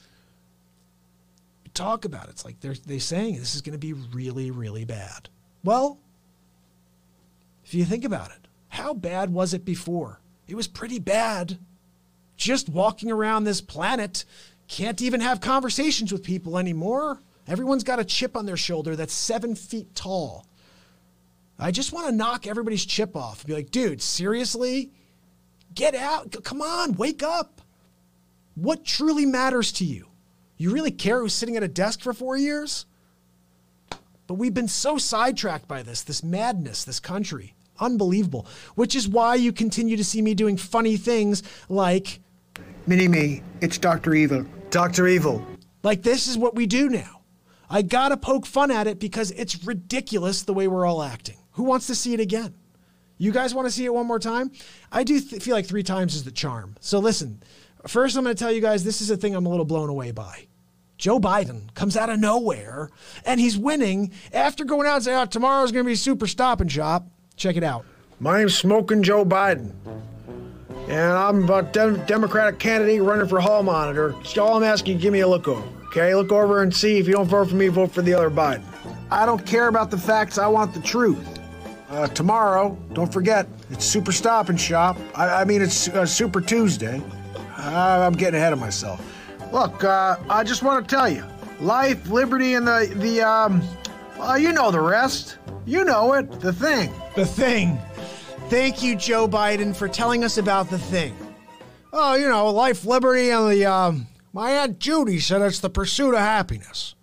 Talk about it. It's like they're, they're saying this is going to be really, really bad. Well, if you think about it, how bad was it before? It was pretty bad. Just walking around this planet, can't even have conversations with people anymore. Everyone's got a chip on their shoulder that's seven feet tall. I just want to knock everybody's chip off and be like, dude, seriously? Get out. Come on, wake up. What truly matters to you? You really care who's sitting at a desk for four years? But we've been so sidetracked by this, this madness, this country. Unbelievable. Which is why you continue to see me doing funny things like... Mini-me, it's Doctor Evil. Doctor Evil. Like, this is what we do now. I gotta poke fun at it because it's ridiculous the way we're all acting. Who wants to see it again? You guys want to see it one more time? I do th- feel like three times is the charm. So listen, first I'm going to tell you guys this is a thing I'm a little blown away by. Joe Biden comes out of nowhere and he's winning after going out and saying, oh, tomorrow's going to be super stop and shop. Check it out. My name's Smoking Joe Biden. And I'm a dem- Democratic candidate running for hall monitor. So all I'm asking you, give me a look over. Okay, look over and see. If you don't vote for me, vote for the other Biden. I don't care about the facts. I want the truth. Uh, tomorrow, don't forget, it's Super Stop and Shop. I, I mean, it's uh, Super Tuesday. Uh, I'm getting ahead of myself. Look, uh, I just want to tell you, life, liberty, and the, the um, well, you know the rest. You know it, the thing. The thing. Thank you, Joe Biden, for telling us about the thing. Oh, you know, life, liberty, and the, um, my Aunt Judy said it's the pursuit of happiness.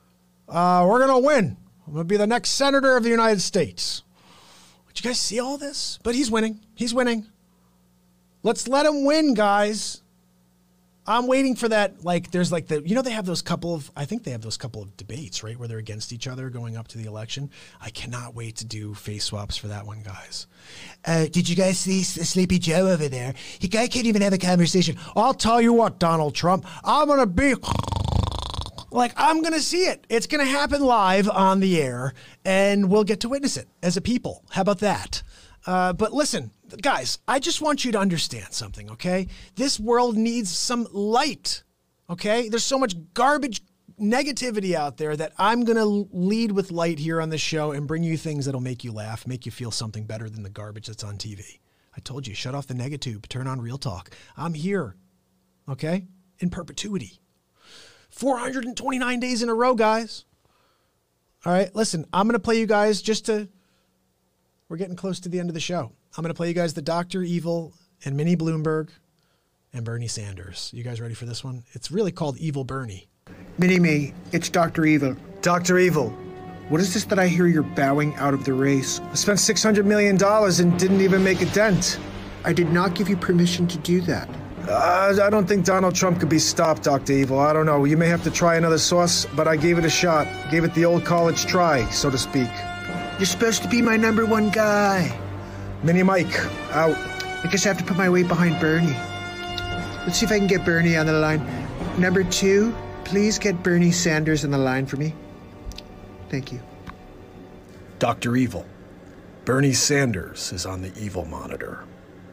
Uh, we're going to win. I'm going to be the next senator of the United States. Did you guys see all this? But he's winning. He's winning. Let's let him win, guys. I'm waiting for that. Like, there's like the, you know, they have those couple of, I think they have those couple of debates, right? Where they're against each other going up to the election. I cannot wait to do face swaps for that one, guys. Uh, did you guys see Sleepy Joe over there? He guy can't even have a conversation. I'll tell you what, Donald Trump, I'm going to be like, I'm going to see it. It's going to happen live on the air and we'll get to witness it as a people. How about that? Uh, but listen, guys, I just want you to understand something, okay? This world needs some light, okay? There's so much garbage negativity out there that I'm going to lead with light here on this show and bring you things that'll make you laugh, make you feel something better than the garbage that's on T V. I told you, shut off the negatube, turn on Real Talk. I'm here, okay? In perpetuity. four hundred twenty-nine days in a row, guys. All right, listen, I'm going to play you guys just to... We're getting close to the end of the show. I'm going to play you guys the Doctor Evil and Minnie Bloomberg and Bernie Sanders. You guys ready for this one? It's really called Evil Bernie. Mini-me, it's Doctor Evil. Doctor Evil, What is this that I hear you're bowing out of the race? I spent six hundred million dollars and didn't even make a dent. I did not give you permission to do that. Uh, I don't think Donald Trump could be stopped, Doctor Evil. I don't know. You may have to try another sauce, but I gave it a shot. Gave it the old college try, so to speak. You're supposed to be my number one guy. Mini Mike, out. I guess I have to put my weight behind Bernie. Let's see if I can get Bernie on the line. Number two, please get Bernie Sanders on the line for me. Thank you. Doctor Evil. Bernie Sanders is on the evil monitor.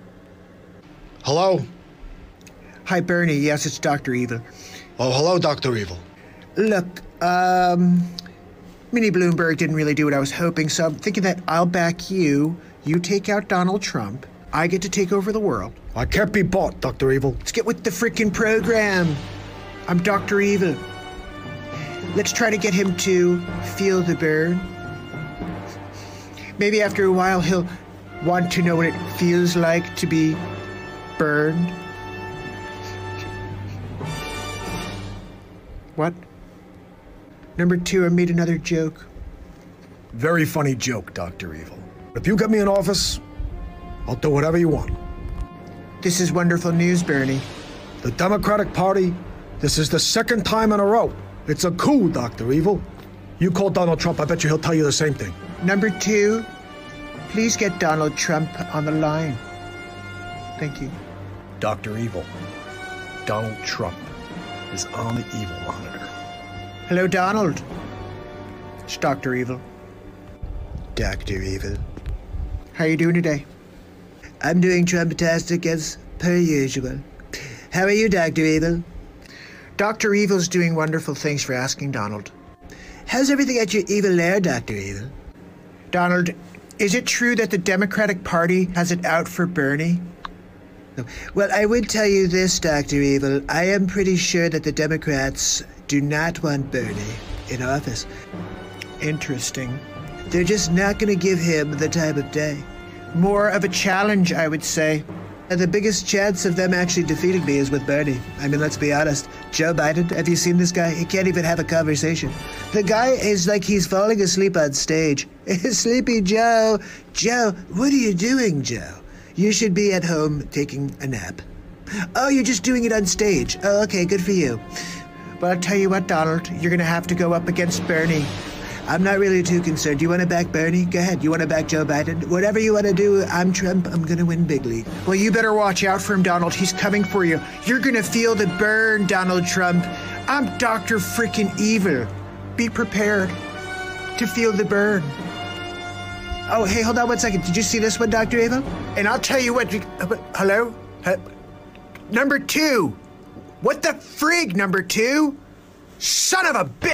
Hello? Hi, Bernie. Yes, it's Doctor Evil. Oh, hello, Doctor Evil. Look, um, Minnie Bloomberg didn't really do what I was hoping, so I'm thinking that I'll back you. You take out Donald Trump. I get to take over the world. I can't be bought, Doctor Evil. Let's get with the frickin' program. I'm Doctor Evil. Let's try to get him to feel the burn. Maybe after a while he'll want to know what it feels like to be burned. What? Number two, I made another joke. Very funny joke, Doctor Evil. If you get me in office, I'll do whatever you want. This is wonderful news, Bernie. The Democratic Party, this is the second time in a row. It's a coup, Doctor Evil. You call Donald Trump, I bet you he'll tell you the same thing. Number two, please get Donald Trump on the line. Thank you. Doctor Evil, Donald Trump is on the evil monitor. Hello, Donald. It's Doctor Evil. Doctor Evil. How you doing today? I'm doing Trump-tastic as per usual. How are you, Doctor Evil? Doctor Evil's doing wonderful. Thanks for asking, Donald. How's everything at your evil lair, Doctor Evil? Donald, is it true that the Democratic Party has it out for Bernie? Well, I would tell you this, Doctor Evil. I am pretty sure that the Democrats do not want Bernie in office. Interesting. They're just not going to give him the time of day. More of a challenge, I would say. And the biggest chance of them actually defeating me is with Bernie. I mean, let's be honest. Joe Biden, have you seen this guy? He can't even have a conversation. The guy is like he's falling asleep on stage. Sleepy Joe. Joe, what are you doing, Joe? You should be at home taking a nap. Oh, you're just doing it on stage. Oh, okay, good for you. But I'll tell you what, Donald, you're gonna have to go up against Bernie. I'm not really too concerned. You want to back Bernie? Go ahead. You want to back Joe Biden? Whatever you want to do, I'm Trump. I'm going to win big league. Well, you better watch out for him, Donald. He's coming for you. You're going to feel the burn, Donald Trump. I'm Doctor Frickin' Evil. Be prepared to feel the burn. Oh, hey, hold on one second. Did you see this one, Doctor Evil? And I'll tell you what. Hello? Uh, number two. What the frig, number two? Son of a bitch.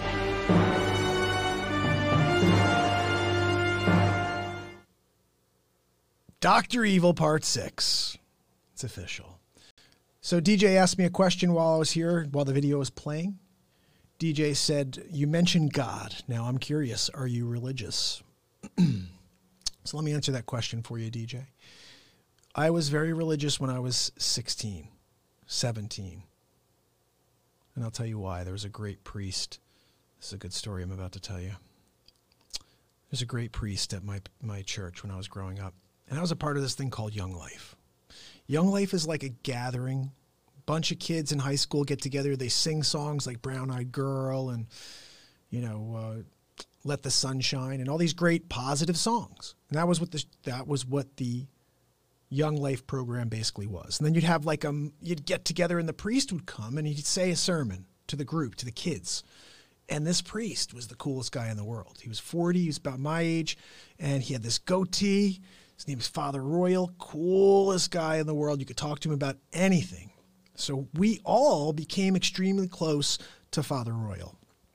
Doctor Evil Part six. It's official. So D J asked me a question while I was here, while the video was playing. D J said, you mentioned God. Now I'm curious, are you religious? So let me answer that question for you, D J. I was very religious when I was sixteen, seventeen. And I'll tell you why. There was a great priest. This is a good story I'm about to tell you. There's a great priest at my, my church when I was growing up. And I was a part of this thing called Young Life. Young Life is like a gathering. Bunch of kids in high school get together. They sing songs like Brown Eyed Girl and, you know, uh, Let the Sun Shine and all these great positive songs. And that was what the, that was what the Young Life program basically was. And then you'd have like, um, you'd get together and the priest would come and he'd say a sermon to the group, to the kids. And this priest was the coolest guy in the world. He was forty, he was about my age, and he had this goatee. His name was Father Royal, coolest guy in the world. You could talk to him about anything. So we all became extremely close to Father Royal.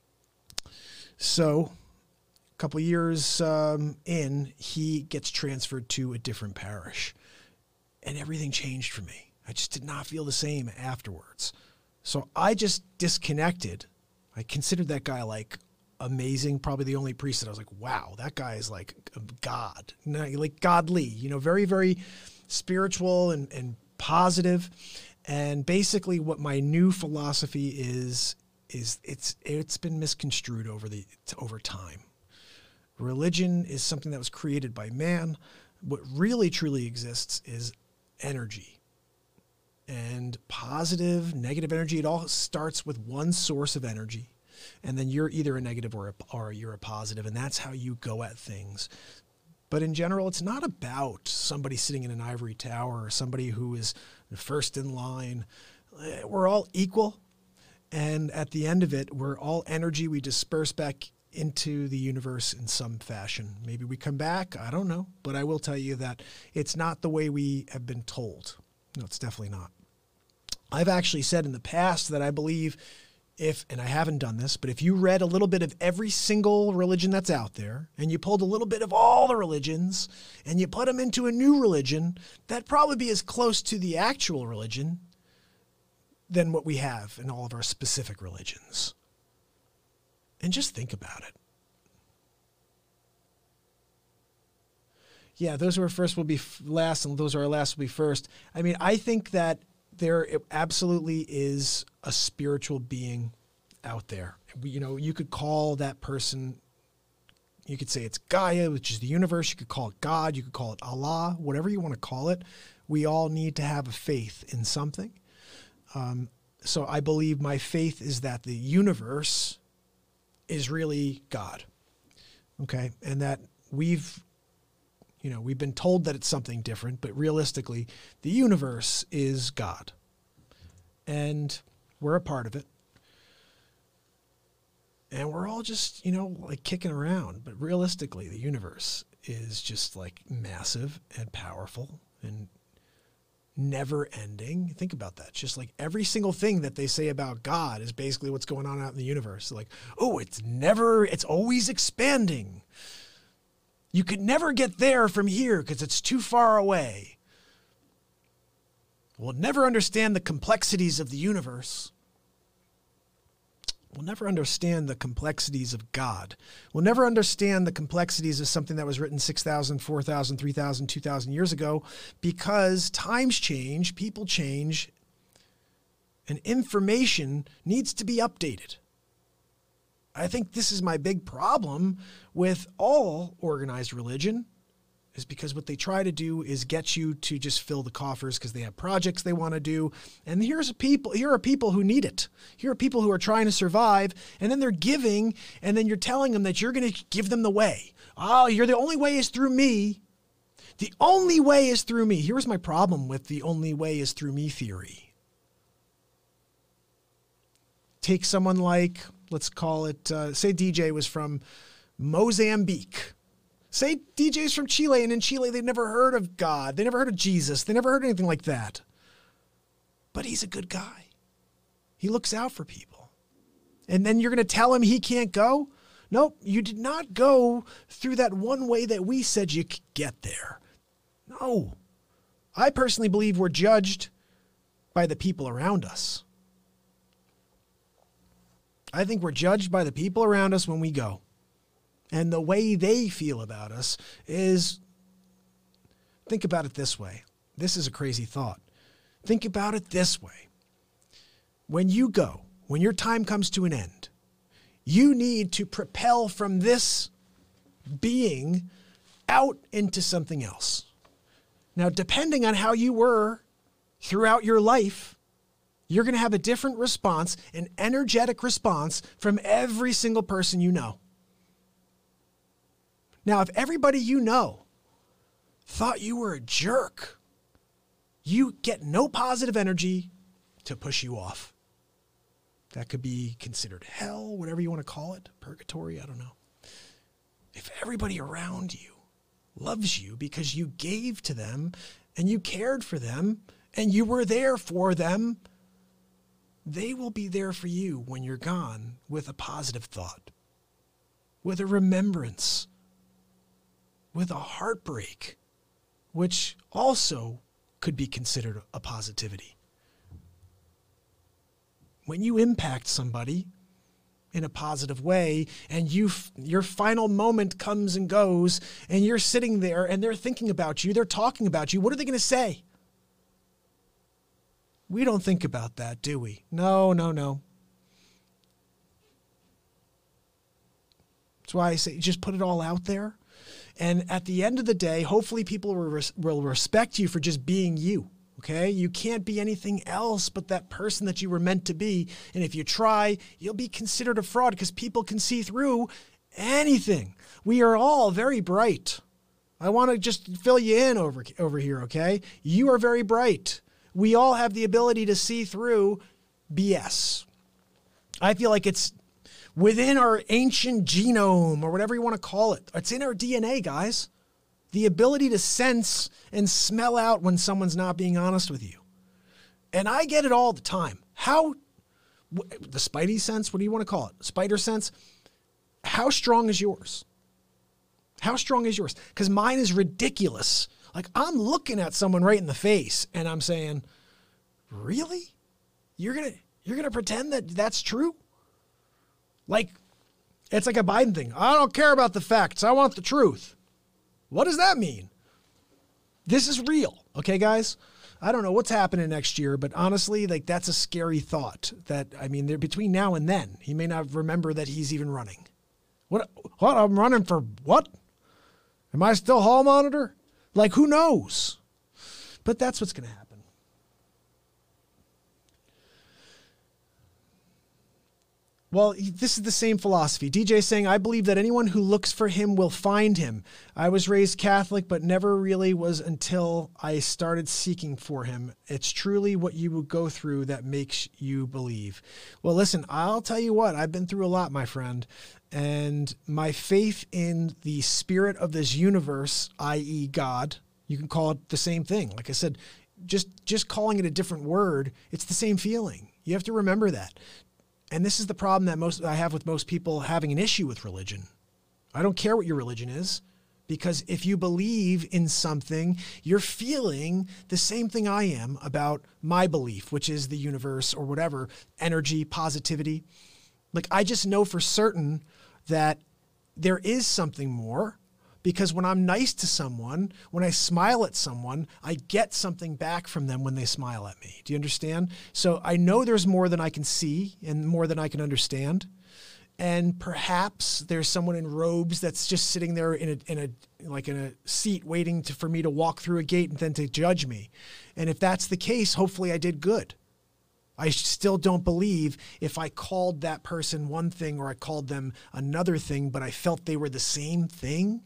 So a couple years um, in, he gets transferred to a different parish. And everything changed for me. I just did not feel the same afterwards. So I just disconnected. I considered that guy like amazing, probably the only priest that I was like, wow, that guy is like a God, like godly, you know, very, very spiritual and, and positive. And basically what my new philosophy is, is it's, it's been misconstrued over the, over time. Religion is something that was created by man. What really truly exists is energy. And positive, negative energy, it all starts with one source of energy. And then you're either a negative or, a, or you're a positive, and that's how you go at things. But in general, it's not about somebody sitting in an ivory tower or somebody who is first in line. We're all equal. And at the end of it, we're all energy. We disperse back into the universe in some fashion. Maybe we come back. I don't know. But I will tell you that it's not the way we have been told. No, it's definitely not. I've actually said in the past that I believe if, and I haven't done this, but if you read a little bit of every single religion that's out there, and you pulled a little bit of all the religions, and you put them into a new religion, that'd probably be as close to the actual religion than what we have in all of our specific religions. And just think about it. Yeah, those who are first will be last, and those who are last will be first. I mean, I think that there absolutely is a spiritual being out there. You know, you could call that person, you could say it's Gaia, which is the universe. You could call it God. You could call it Allah, whatever you want to call it. We all need to have a faith in something. Um, so I believe my faith is that the universe is really God. Okay. And that we've, you know, we've been told that it's something different, but realistically, the universe is God. And we're a part of it. And we're all just, you know, like kicking around. But realistically, the universe is just like massive and powerful and never ending. Think about that. Just like every single thing that they say about God is basically what's going on out in the universe. Like, oh, it's never, it's always expanding. You could never get there from here because it's too far away. We'll never understand the complexities of the universe. We'll never understand the complexities of God. We'll never understand the complexities of something that was written six thousand, four thousand, three thousand, two thousand years ago because times change, people change, and information needs to be updated. I think this is my big problem with all organized religion, is because what they try to do is get you to just fill the coffers because they have projects they want to do. And here's a people, here are people who need it. Here are people who are trying to survive, and then they're giving, and then you're telling them that you're going to give them the way. Oh, you're the only way is through me. The only way is through me. Here's my problem with the only way is through me theory. Take someone like, let's call it, uh, say D J was from Mozambique. Say D J's from Chile, and in Chile they've never heard of God. They never heard of Jesus. They never heard anything like that. But he's a good guy. He looks out for people. And then you're going to tell him he can't go? Nope, you did not go through that one way that we said you could get there. No. I personally believe we're judged by the people around us. I think we're judged by the people around us when we go. And the way they feel about us is think about it this way. This is a crazy thought. Think about it this way. When you go, when your time comes to an end, you need to propel from this being out into something else. Now, depending on how you were throughout your life, you're going to have a different response, an energetic response from every single person you know. Now, if everybody you know thought you were a jerk, you get no positive energy to push you off. That could be considered hell, whatever you want to call it, purgatory, I don't know. If everybody around you loves you because you gave to them and you cared for them and you were there for them, they will be there for you when you're gone with a positive thought, with a remembrance, with a heartbreak, which also could be considered a positivity. When you impact somebody in a positive way and you, your final moment comes and goes and you're sitting there and they're thinking about you, they're talking about you, what are they going to say? We don't think about that, do we? No, no, no. That's why I say just put it all out there. And at the end of the day, hopefully people will, res- will respect you for just being you. Okay? You can't be anything else but that person that you were meant to be. And if you try, you'll be considered a fraud because people can see through anything. We are all very bright. I want to just fill you in over, over here, okay? You are very bright. We all have the ability to see through B S. I feel like it's within our ancient genome or whatever you want to call it. It's in our D N A, guys. The ability to sense and smell out when someone's not being honest with you. And I get it all the time. How, the spidey sense, what do you want to call it? Spider sense? How strong is yours? How strong is yours? Because mine is ridiculous. Like, I'm looking at someone right in the face and I'm saying, really? You're going to, you're going to pretend that that's true? Like, it's like a Biden thing. I don't care about the facts. I want the truth. What does that mean? This is real. Okay, guys? I don't know what's happening next year, but honestly, like, that's a scary thought that, I mean, they're between now and then, he may not remember that he's even running. What? What? I'm running for what? Am I still hall monitor? Like, who knows? But that's what's going to happen. Well, this is the same philosophy. D J saying, I believe that anyone who looks for him will find him. I was raised Catholic, but never really was until I started seeking for him. It's truly what you would go through that makes you believe. Well, listen, I'll tell you what, I've been through a lot, my friend. And my faith in the spirit of this universe, that is. God, you can call it the same thing. Like I said, just, just calling it a different word, it's the same feeling. You have to remember that. And this is the problem that most I have with most people having an issue with religion. I don't care what your religion is, because if you believe in something, you're feeling the same thing I am about my belief, which is the universe or whatever, energy, positivity. Like, I just know for certain that there is something more, because when I'm nice to someone, when I smile at someone, I get something back from them when they smile at me. Do you understand? So I know there's more than I can see and more than I can understand. And perhaps there's someone in robes that's just sitting there in a, in a, like in a seat waiting to, for me to walk through a gate and then to judge me. And if that's the case, hopefully I did good. I still don't believe if I called that person one thing or I called them another thing, but I felt they were the same thing.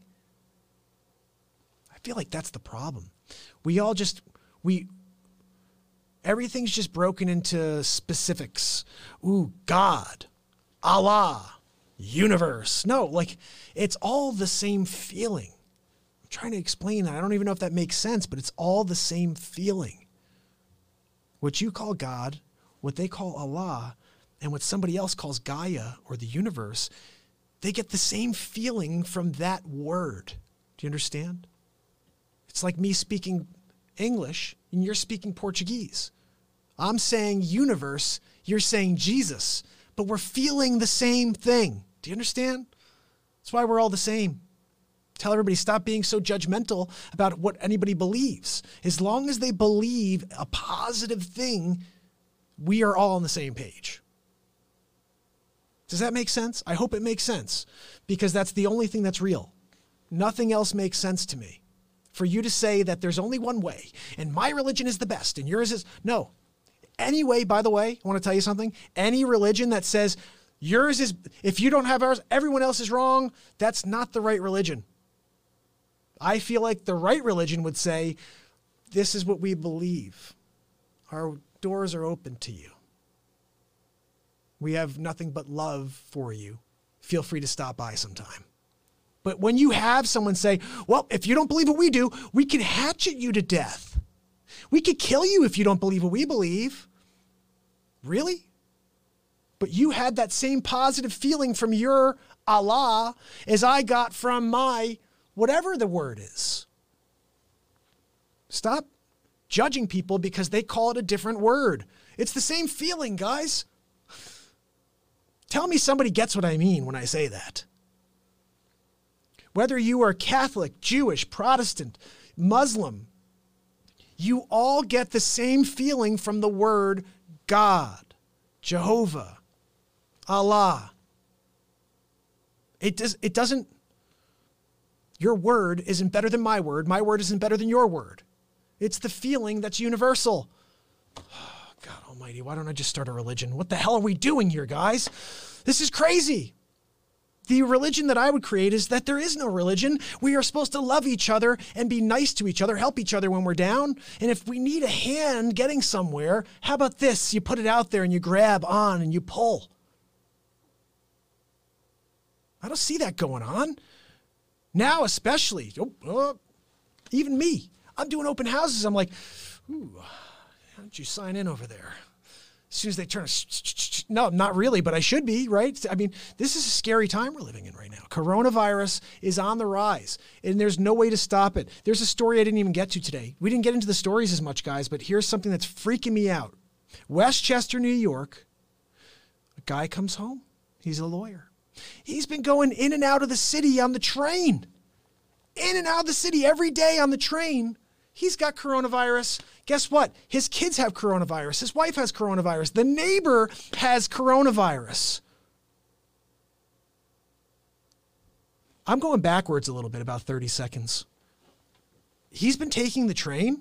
I feel like that's the problem. We all just, we, everything's just broken into specifics. Ooh, God, Allah, universe. No, like, it's all the same feeling. I'm trying to explain that. I don't even know if that makes sense, but it's all the same feeling. What you call God, what they call Allah, and what somebody else calls Gaia or the universe, they get the same feeling from that word. Do you understand? It's like me speaking English and you're speaking Portuguese. I'm saying universe, you're saying Jesus, but we're feeling the same thing. Do you understand? That's why we're all the same. tell everybody, stop being so judgmental about what anybody believes. As long as they believe a positive thing, we are all on the same page. Does that make sense? I hope it makes sense, because that's the only thing that's real. Nothing else makes sense to me. For you to say that there's only one way and my religion is the best and yours is, no. Anyway, by the way, I want to tell you something. Any religion that says yours is, if you don't have ours, everyone else is wrong, that's not the right religion. I feel like the right religion would say, this is what we believe. Our doors are open to you. We have nothing but love for you. Feel free to stop by sometime. But when you have someone say, well, if you don't believe what we do, we can hatchet you to death. We could kill you if you don't believe what we believe. Really? But you had that same positive feeling from your Allah as I got from my whatever the word is. Stop judging people because they call it a different word. It's the same feeling, guys. Tell me somebody gets what I mean when I say that. Whether you are Catholic, Jewish, Protestant, Muslim, you all get the same feeling from the word God, Jehovah, Allah. It does, it doesn't, your word isn't better than my word. My word isn't better than your word. It's the feeling that's universal. Oh, God almighty, why don't I just start a religion? What the hell are we doing here, guys? This is crazy. The religion that I would create is that there is no religion. We are supposed to love each other and be nice to each other, help each other when we're down. And if we need a hand getting somewhere, how about this? You put it out there and you grab on and you pull. I don't see that going on. Now especially, oh, oh, even me. I'm doing open houses. I'm like, ooh, how did you sign in over there? As soon as they turn, no, not really, but I should be, right? I mean, this is a scary time we're living in right now. Coronavirus is on the rise, and there's no way to stop it. There's a story I didn't even get to today. We didn't get into the stories as much, guys, but here's something that's freaking me out. Westchester, New York, a guy comes home. He's a lawyer. He's been going in and out of the city on the train. In and out of the city every day on the train. He's got coronavirus. Guess what? His kids have coronavirus. His wife has coronavirus. The neighbor has coronavirus. I'm going backwards a little bit, about thirty seconds. He's been taking the train.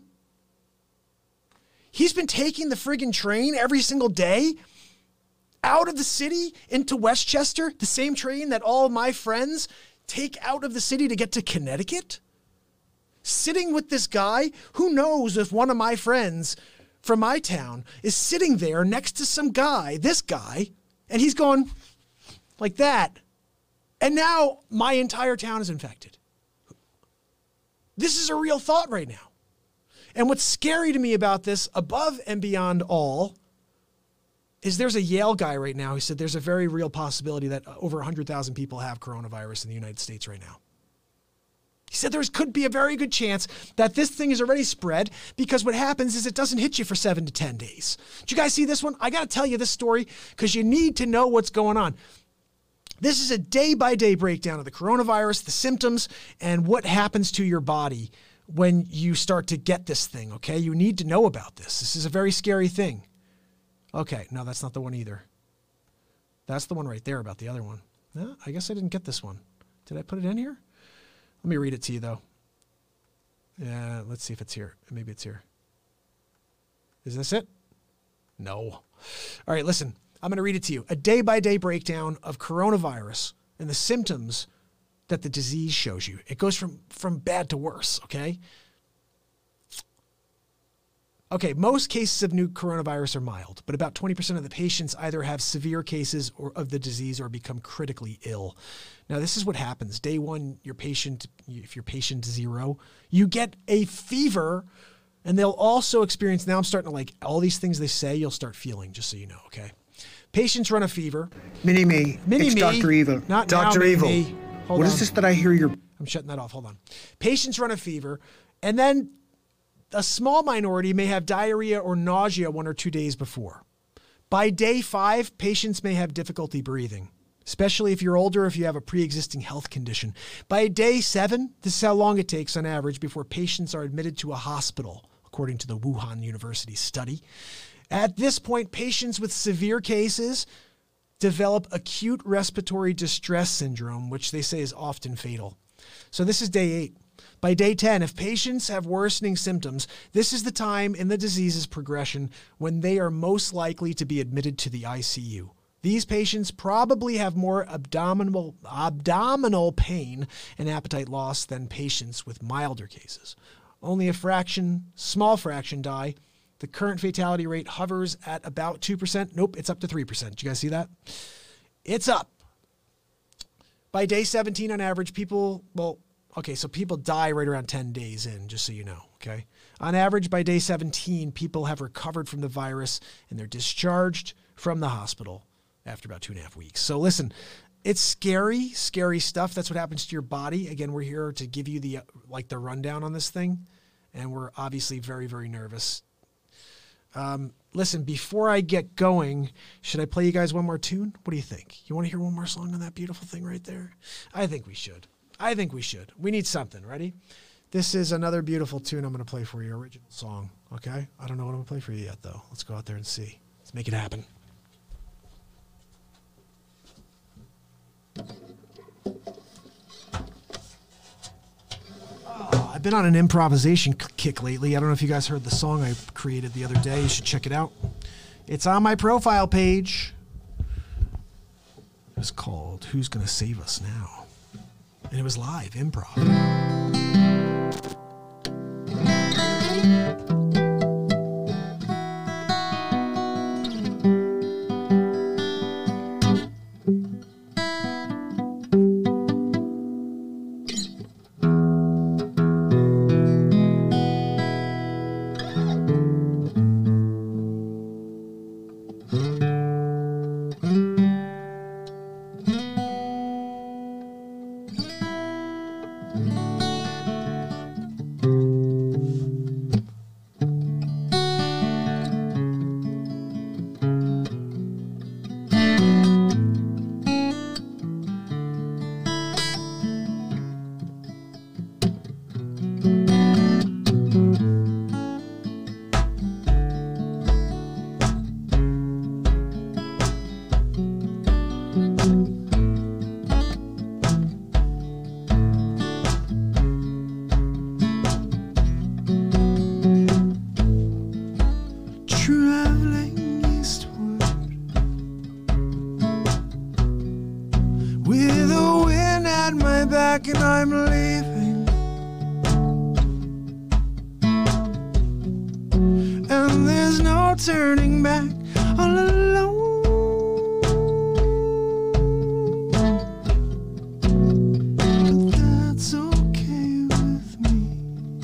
He's been taking the friggin' train every single day out of the city into Westchester, the same train that all of my friends take out of the city to get to Connecticut. Sitting with this guy, who knows if one of my friends from my town is sitting there next to some guy, this guy, and he's going like that. And now my entire town is infected. This is a real thought right now. And what's scary to me about this, above and beyond all, is there's a Yale guy right now who said there's a very real possibility that over one hundred thousand people have coronavirus in the United States right now. He said there could be a very good chance that this thing is already spread because what happens is it doesn't hit you for seven to ten days. Did you guys see this one? I got to tell you this story because you need to know what's going on. This is a day-by-day breakdown of the coronavirus, the symptoms, and what happens to your body when you start to get this thing, okay? You need to know about this. This is a very scary thing. Okay, no, that's not the one either. That's the one right there about the other one. No, I guess I didn't get this one. Did I put it in here? Let me read it to you, though. Yeah, let's see if it's here. Maybe it's here. Is this it? No. All right, listen. I'm going to read it to you. A day-by-day breakdown of coronavirus and the symptoms that the disease shows you. It goes from, from bad to worse, okay? Okay, most cases of new coronavirus are mild, but about twenty percent of the patients either have severe cases or of the disease or become critically ill. Now, this is what happens. Day one, your patient, if you're patient zero, you get a fever, and they'll also experience, now I'm starting to like, all these things they say, you'll start feeling, just so you know, okay? Patients run a fever. Mini-me. Mini-me. It's Doctor Evil. Not Doctor now, Evil. Mini-me. Hold What on. is this that I hear you're... I'm shutting that off. Hold on. Patients run a fever, and then a small minority may have diarrhea or nausea one or two days before. By day five, patients may have difficulty breathing. especially if you're older, if you have a pre-existing health condition. By day seven, this is how long it takes on average before patients are admitted to a hospital, according to the Wuhan University study. At this point, patients with severe cases develop acute respiratory distress syndrome, which they say is often fatal. So this is day eight. By day ten, if patients have worsening symptoms, this is the time in the disease's progression when they are most likely to be admitted to the I C U. These patients probably have more abdominal, abdominal pain and appetite loss than patients with milder cases. Only a fraction, small fraction die. The current fatality rate hovers at about two percent. Nope, it's up to three percent. Did you guys see that? It's up. By day seventeen, on average, people, well, okay, so people die right around ten days in, just so you know, okay? On average, by day seventeen, people have recovered from the virus and they're discharged from the hospital after about two and a half weeks. So listen, it's scary, scary stuff. That's what happens to your body. Again, we're here to give you the, like the rundown on this thing. And we're obviously very, very nervous. Um, listen, before I get going, should I play you guys one more tune? What do you think? You want to hear one more song on that beautiful thing right there? I think we should. I think we should. We need something. Ready? This is another beautiful tune I'm going to play for you, original song. Okay? I don't know what I'm going to play for you yet, though. Let's go out there and see. Let's make it happen. Oh, I've been on an improvisation kick lately. I don't know if you guys heard the song I created the other day. You should check it out. It's on my profile page. It's called Who's Gonna Save Us Now? And it was live, improv. And I'm leaving, and there's no turning back, all alone. But that's okay with me.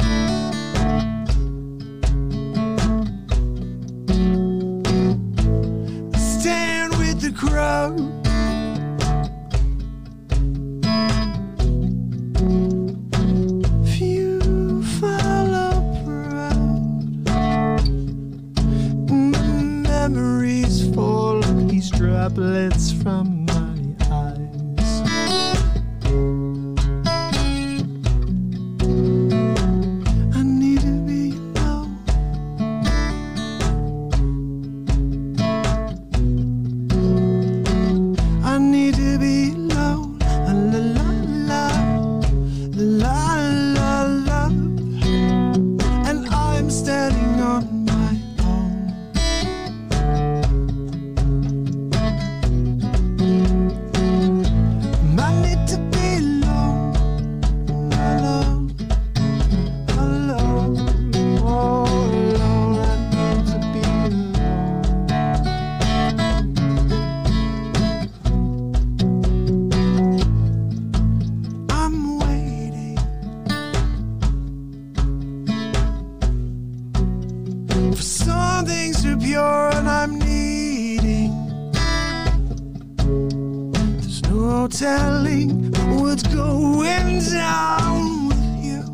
Stand with the crowd. Droplets from my eyes. I need to be alone. I need to be alone. La la la la la la. And I'm standing on my own. Some things are pure and I'm needing. There's no telling what's going down with you.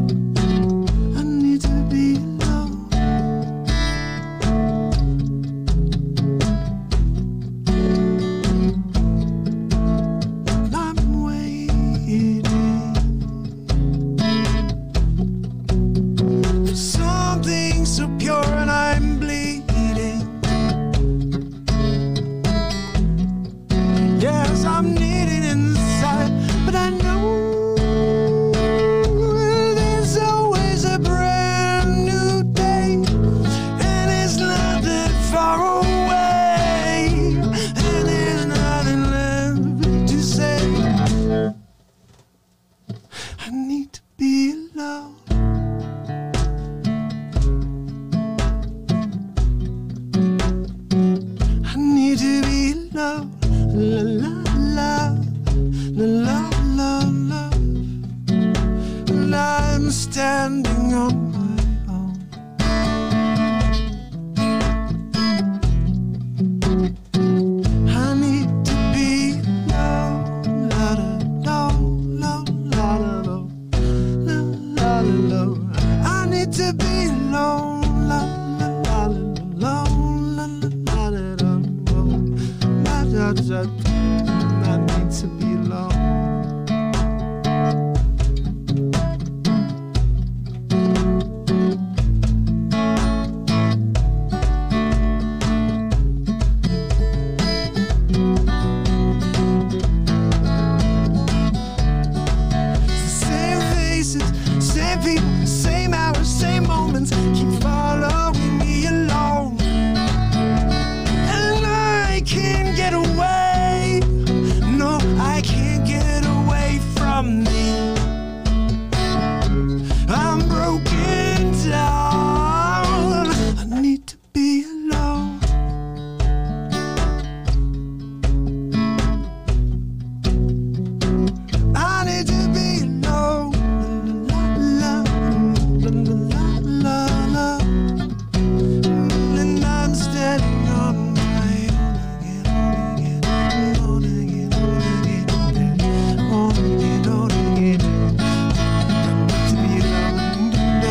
I need to be alone. need to be alone. I need to be alone. La la la, la la la la. And I'm standing on my own. I need to be alone. La da da, la la la la, la la la. I need to be alone. La la la la, la la la la. I need to be alone. Same faces, same people, same hours, same moments keep following me along. And I can't get away. No, I can't get away from me. I'm broken down. I need to be alone. I need to be alone. La, la, la, la, la, la. And I'm standing on my own again, on again, on again, on again, on again, on again. To be alone.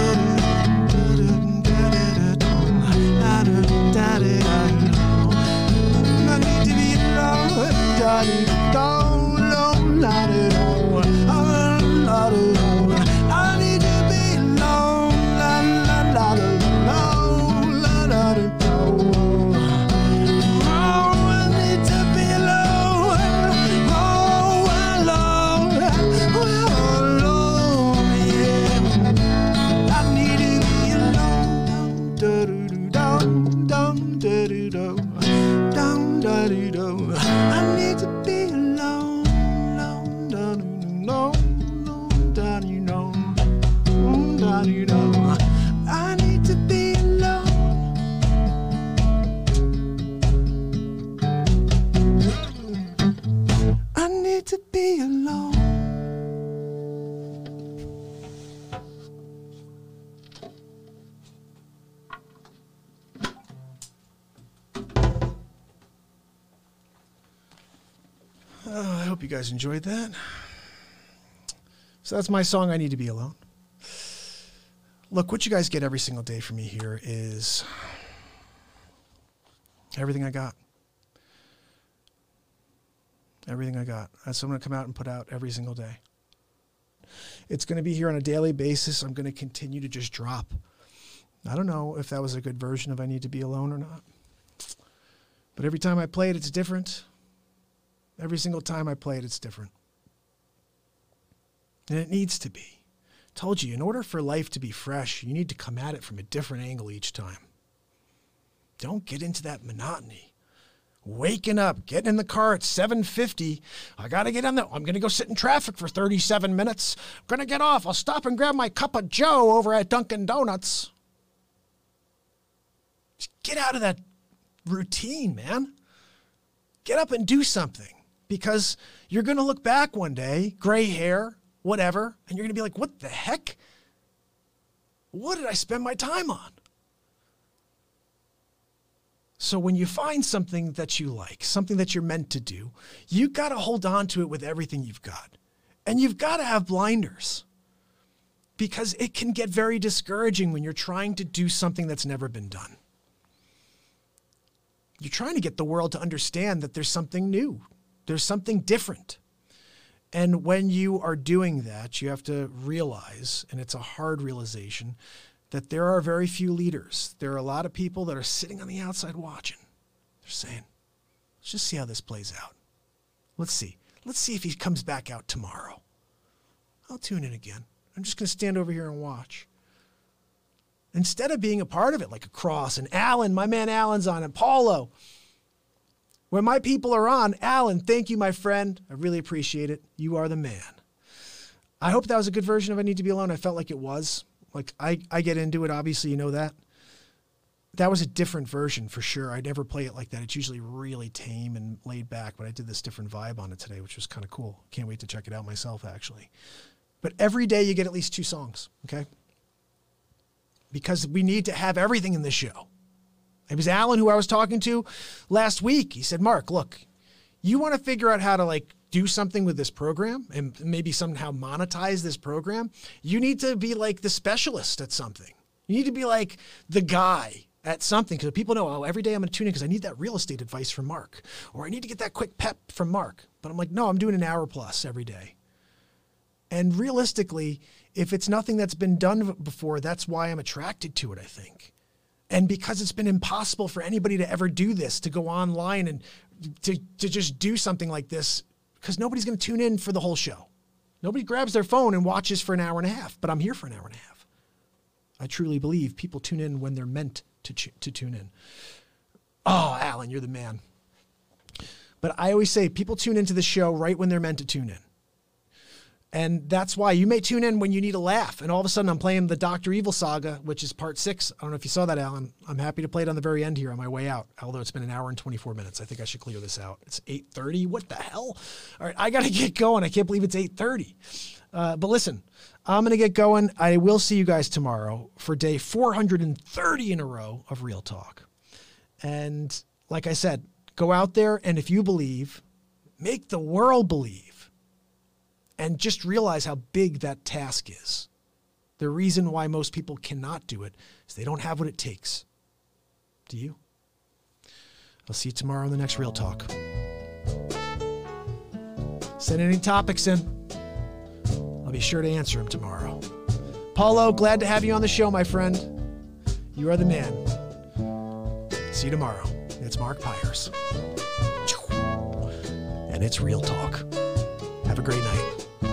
I need to be alone. Don't, don't, not at all. Not at all. I need to be alone. La, la, la, la, la, la, la, la, la. Oh, I need to be alone. Oh, alone. Oh, alone, yeah. I need to be alone. Dum, dum, dum, dum, dum, dum, dum. I need to be alone. Alone, dum, dum, dum, dum, dum, dum, dum. I need to be alone. I need to be alone. Oh, I hope you guys enjoyed that. So that's my song, I Need to Be Alone. Look, what you guys get every single day from me here is everything I got. Everything I got. That's what I'm going to come out and put out every single day. It's going to be here on a daily basis. I'm going to continue to just drop. I don't know if that was a good version of I Need to Be Alone or not. But every time I play it, it's different. Every single time I play it, it's different. And it needs to be. Told you, in order for life to be fresh, you need to come at it from a different angle each time. Don't get into that monotony. Waking up, getting in the car at seven fifty. I got to get on the, I'm going to go sit in traffic for thirty-seven minutes. I'm going to get off. I'll stop and grab my cup of Joe over at Dunkin' Donuts. Just get out of that routine, man. Get up and do something. Because you're going to look back one day, gray hair, whatever, and you're going to be like, what the heck? What did I spend my time on? So when you find something that you like, something that you're meant to do, you got to hold on to it with everything you've got. And you've got to have blinders. Because it can get very discouraging when you're trying to do something that's never been done. You're trying to get the world to understand that there's something new. There's something different. And when you are doing that, you have to realize, and it's a hard realization, that there are very few leaders. There are a lot of people that are sitting on the outside watching. They're saying, let's just see how this plays out. Let's see. Let's see if he comes back out tomorrow. I'll tune in again. I'm just going to stand over here and watch. Instead of being a part of it, like a Cross and Alan, my man Alan's on, and Paulo. When my people are on, Alan, thank you, my friend. I really appreciate it. You are the man. I hope that was a good version of I Need to Be Alone. I felt like it was. Like, I, I get into it, obviously, you know that. That was a different version for sure. I never play it like that. It's usually really tame and laid back, but I did this different vibe on it today, which was kind of cool. Can't wait to check it out myself, actually. But every day you get at least two songs, okay? Because we need to have everything in this show. It was Alan who I was talking to last week. He said, Mark, look, you want to figure out how to like do something with this program and maybe somehow monetize this program. You need to be like the specialist at something. You need to be like the guy at something, because people know, oh, every day I'm going to tune in because I need that real estate advice from Mark, or I need to get that quick pep from Mark. But I'm like, no, I'm doing an hour plus every day. And realistically, if it's nothing that's been done before, that's why I'm attracted to it, I think. And because it's been impossible for anybody to ever do this, to go online and to, to just do something like this, because nobody's going to tune in for the whole show. Nobody grabs their phone and watches for an hour and a half, but I'm here for an hour and a half. I truly believe people tune in when they're meant to, to tune in. Oh, Alan, you're the man. But I always say people tune into the show right when they're meant to tune in. And that's why you may tune in when you need a laugh. And all of a sudden I'm playing the Doctor Evil saga, which is part six. I don't know if you saw that, Alan. I'm happy to play it on the very end here on my way out, although it's been an hour and twenty-four minutes. I think I should clear this out. It's eight thirty. What the hell? All right, I got to get going. I can't believe it's eight thirty. Uh, but listen, I'm going to get going. I will see you guys tomorrow for day four hundred thirty in a row of Real Talk. And like I said, go out there, and if you believe, make the world believe. And just realize how big that task is. The reason why most people cannot do it is they don't have what it takes. Do you? I'll see you tomorrow on the next Real Talk. Send any topics in. I'll be sure to answer them tomorrow. Paulo, glad to have you on the show, my friend. You are the man. See you tomorrow. It's Mark Pyers. And it's Real Talk. Have a great night.